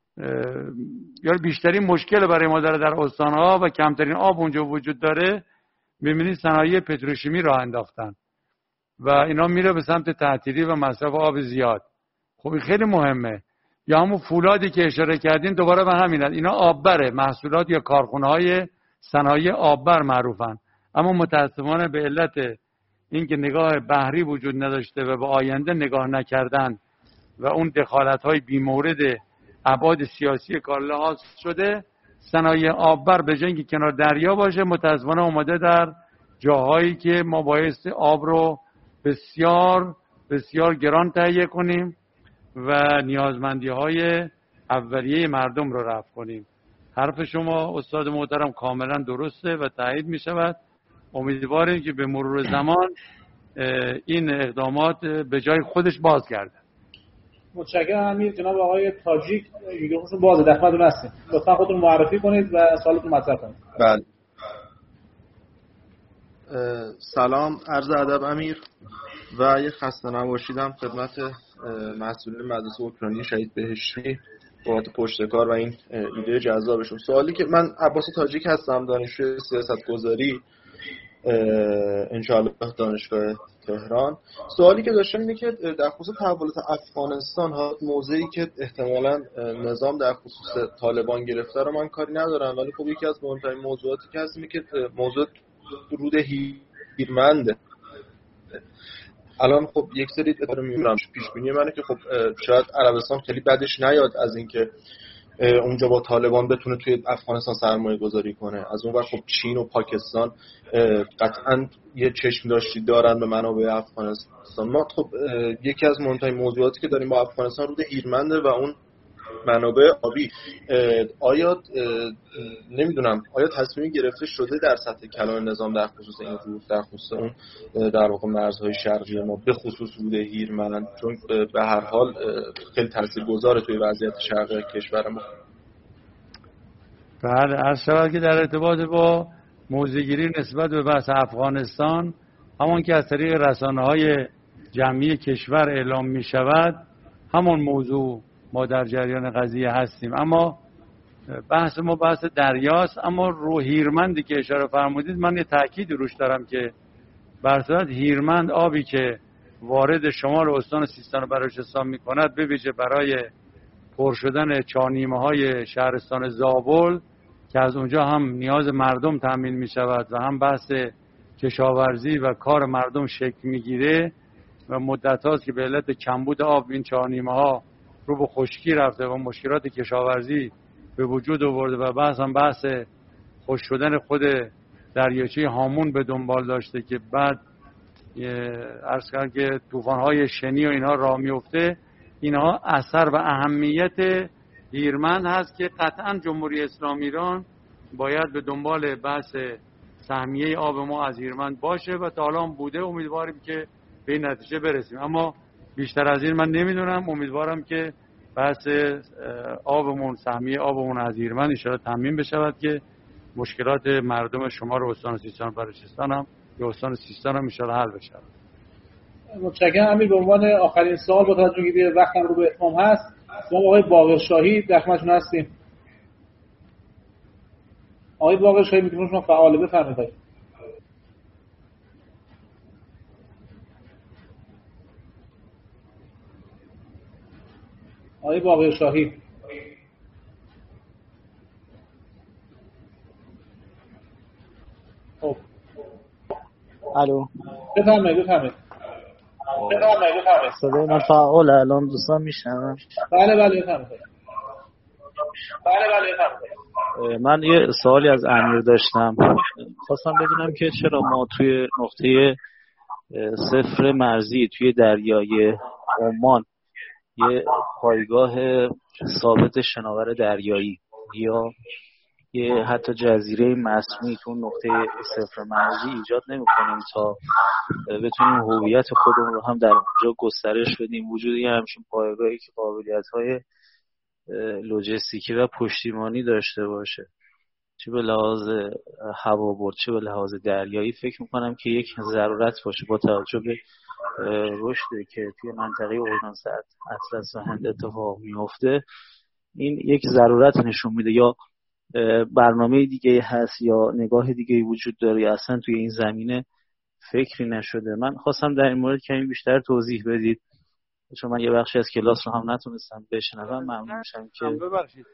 یا بیشترین مشکل برای ما داره در استانها و کمترین آب اونجا وجود داره، میبینید صنایع پتروشیمی راه انداختن و اینا میره به سمت تعطیلی و مصرف آب زیاد. خب این خیلی مهمه. یا همون فولادی که اشاره کردین دوباره به همین اینا آببره، محصولات یا کارخونه‌های صنایع آببر معروفن. اما متاسفانه به علت اینکه نگاه بحری وجود نداشته و به آینده نگاه نکردن و اون دخالت‌های بی‌مورد ابعاد سیاسی کار لحاظ شده، صنایع آببر به جای اینکه کنار دریا باشه متاسفانه اومده در جاهایی که ما بایستی آب رو بسیار بسیار گران تهیه کنیم و نیازمندی‌های اولیه مردم رو رفع کنیم. حرف شما استاد محترم کاملا درسته و تایید می شود. امیدواریم که به مرور زمان این اقدامات به جای خودش بازگرده. متشکرم امیر. جناب آقای تاجیک میکروفونتون بازه، در خدمتتون هستیم. لطفا خودتون معرفی کنید و سوالتون مطرح کنید. بله. سلام، عرض ادب امیر و یه خسته نباشیدم خدمت مسئولین مدرسه اوکراینی شهید بهشتی بابت پشتکار و این ایده جذابشون. سوالی که من عباس تاجیک هستم، دانشجوی سیاستگذاری انشاءالله دانشگاه تهران. سوالی که داشتم اینه که در خصوص تحولات افغانستان ها، موضعی که احتمالاً نظام در خصوص طالبان گرفته رو من کاری ندارم، ولی خب یکی از مهمترین موضوعاتی که هست اینه که موضوع رود هیرمنده. الان خب یک سری میگم پیش بینی منه که خب شاید عربستان خیلی بدش نیاد از اینکه اونجا با طالبان بتونه توی افغانستان سرمایه گذاری کنه. از اون ور خب چین و پاکستان قطعا یه چشم داشتی دارن به منابع افغانستان. ما خب یکی از مهمترین موضوعاتی که داریم با افغانستان رود هیرمنده و اون منابع آبی. آیا نمیدونم آیا تصمیمی گرفته شده در سطح کلان نظام در خصوص این رود، در خصوص اون در واقع مرزهای شرقی ما، به خصوص رود هیرمند، چون به هر حال خیلی تاثیرگذاره توی وضعیت شرقی کشور ما. بله، عرض شود که در ارتباط با موضع‌گیری نسبت به بحث افغانستان، همون که از طریق رسانه‌های جمعی کشور اعلام می شود، همون موضوع ما در جریان قضیه هستیم. اما بحث ما بحث دریاست. اما رو هیرمندی که اشاره فرمودید من یه تأکید روش دارم که بر صورت هیرمند آبی که وارد شمال استان سیستان و بلوچستان می کند، به ویژه برای پر شدن چانیمه های شهرستان زابل که از اونجا هم نیاز مردم تامین می شود و هم بحث کشاورزی و کار مردم شکل می گیره و مدت هاست که به علت کمبود آب این چانیمه ها رو به خشکی رفته و مشکلات کشاورزی به وجود آورده و بحث خشک شدن خود دریاچه هامون به دنبال داشته که بعد عرض کردم که طوفان‌های شنی و اینها راه میفته. اینها اثر و اهمیت هیرمند هست که قطعا جمهوری اسلامی ایران باید به دنبال بحث سهمیه آب ما از هیرمند باشه و تا حالا هم بوده. امیدواریم که به این نتیجه برسیم، اما بیشتر از این من نمیدونم. امیدوارم که بحث آبمون، سهمیه آبمون از هیرمند ان شاءالله تامین بشود که مشکلات مردم شمال استان سیستان و بلوچستان هم یا استان سیستان هم ان شاءالله حل بشه. متشکرم امیر. به عنوان آخرین سوال با توجه به وقتم رو به اتمام هست، جناب آقای باقرشاهی در خدمتتون هستیم. آقای باقرشاهی میتونید شما فعال بفرمایید. آقای باقرشاهی الو بفرمایید. صدای من فعال الان دوستان میشنم؟ بله بفرمایید. من یه سوالی از امیر داشتم. خواستم بدونم که چرا ما توی نقطه صفر مرزی توی دریای عمان یه پایگاه ثابت شناور دریایی یا یه حتی جزیره مصنوعی تو نقطه صفر مرزی ایجاد نمی‌کنیم تا بتونیم هویت خودمون رو هم در اونجا گسترش بدیم. وجود یه همچین پایگاهی که قابلیت‌های لوجستیکی و پشتیبانی داشته باشه، چه به لحاظ هوابرد چه به لحاظ دریایی، فکر میکنم که یک ضرورت باشه با توجه به رشدی که توی منطقه اقیانوس اطلس و هند اتفاق میفته. این یک ضرورت نشون میده. یا برنامه دیگه هست یا نگاه دیگه وجود داره یا اصلا توی این زمینه فکری نشده؟ من خواستم در این مورد کمی بیشتر توضیح بدید، چون من یه بخشی از کلاس رو هم نتونستم بشنوم. ممنون میشم که ببخشید.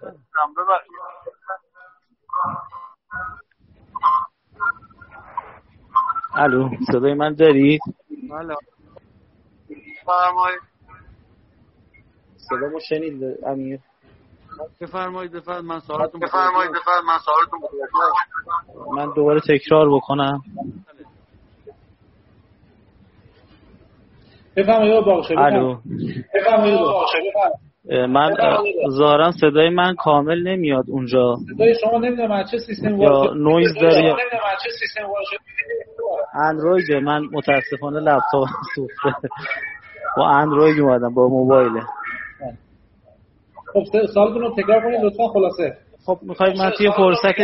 الو صدای من دارید؟ بله. فرمایید. صدامو شنید امیر؟ بفرمایید من سوالتون من دوباره تکرار بکنم. بفرمایید باشه. الو. من ظاهرا صدای من کامل نمیاد اونجا. صدای شما نمیدونم از چه سیستم یا نویز داره یا اندروید. من متاسفانه لپتاپ سوخته با اندروید اومدم با موبایله. خب سوالتون رو تکرار کنید لطفا خلاصه. خب میخواید من توی فرصت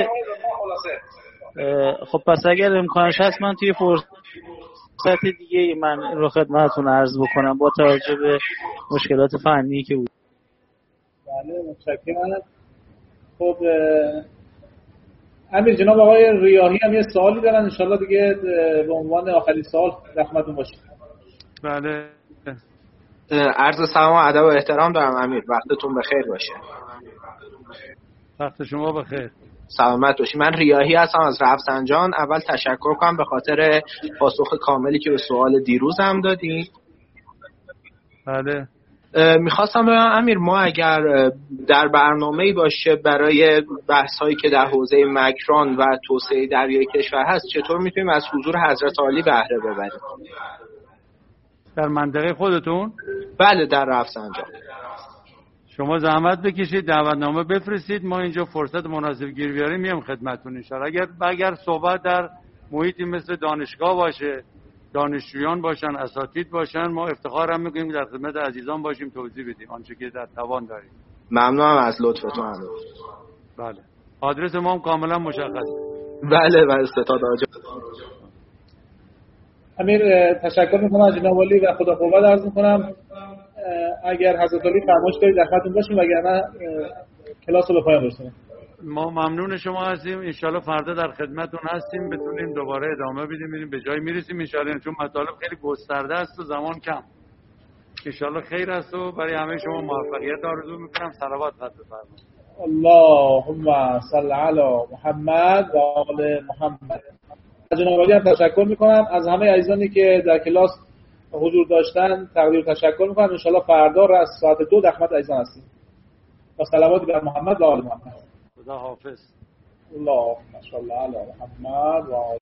خب پس اگر امکانش هست من توی فرصت دیگه من رو خدمتتون عرض بکنم با توجه به مشکلات فنی که بود. بله متشکرم. خب امیر جناب آقای ریاحی هم یه سوالی دارن، انشالله دیگه به عنوان آخرین سوال رحمتون باشه. بله. عرض سلام و ادب و احترام دارم امیر، وقتتون بخیر باشه. وقت شما بخیر. سلامت باشی. من ریاحی هستم از رفسنجان. اول تشکر کنم به خاطر پاسخ کاملی که به سوال دیروزم دادین. بله. میخواستم بگم امیر، ما اگر در برنامه‌ای باشه برای بحث‌هایی که در حوزه مکران و توسعه دریای کشور هست، چطور میتونیم از حضور حضرت عالی بهره ببریم؟ در منطقه خودتون؟ بله در رفسنجان. شما زحمت بکشید دعوتنامه بفرستید، ما اینجا فرصت مناسب گیر بیاریم میام خدمتتون ان شاءالله. اگر صحبت در محیطی مثل دانشگاه باشه، دانشجویان باشن، اساتید باشن، ما افتخار هم میکنیم در خدمت عزیزان باشیم، توضیح بدیم آنچه که در توان داریم. ممنونم از لطفتون امیر. بله. آدرس ما هم کاملا مشخصه. بله ستاد آجا. امیر تشکر میکنم از جناب عالی و خدا قوت عرض میکنم. اگر حضرت عالی فرمایش دارید در خدمتتون باشیم، وگرنه کلاس رو به پایان برسونیم. ما ممنون شما هستیم، ان شاءالله فردا در خدمتتون هستیم، بتونیم دوباره ادامه بدیم، ببینیم به جای میرسیم ان شاءالله، چون مطالب خیلی گسترده است و زمان کم. ان شاءالله خیر است و برای همه شما موفقیت آرزو میکنم. صلوات بفرمایید. اللهم صل علی محمد و آل محمد. از جناب عالی هم تشکر میکنم. از همه عزیزانی که در کلاس حضور داشتن تقدیر تشکر میکنم. ان شاءالله فردا را از ساعت 2 در خدمت عزیزان هستیم. با صلوات بر محمد و آل محمد. خدا حافظ. اللهم صل علی محمد و آل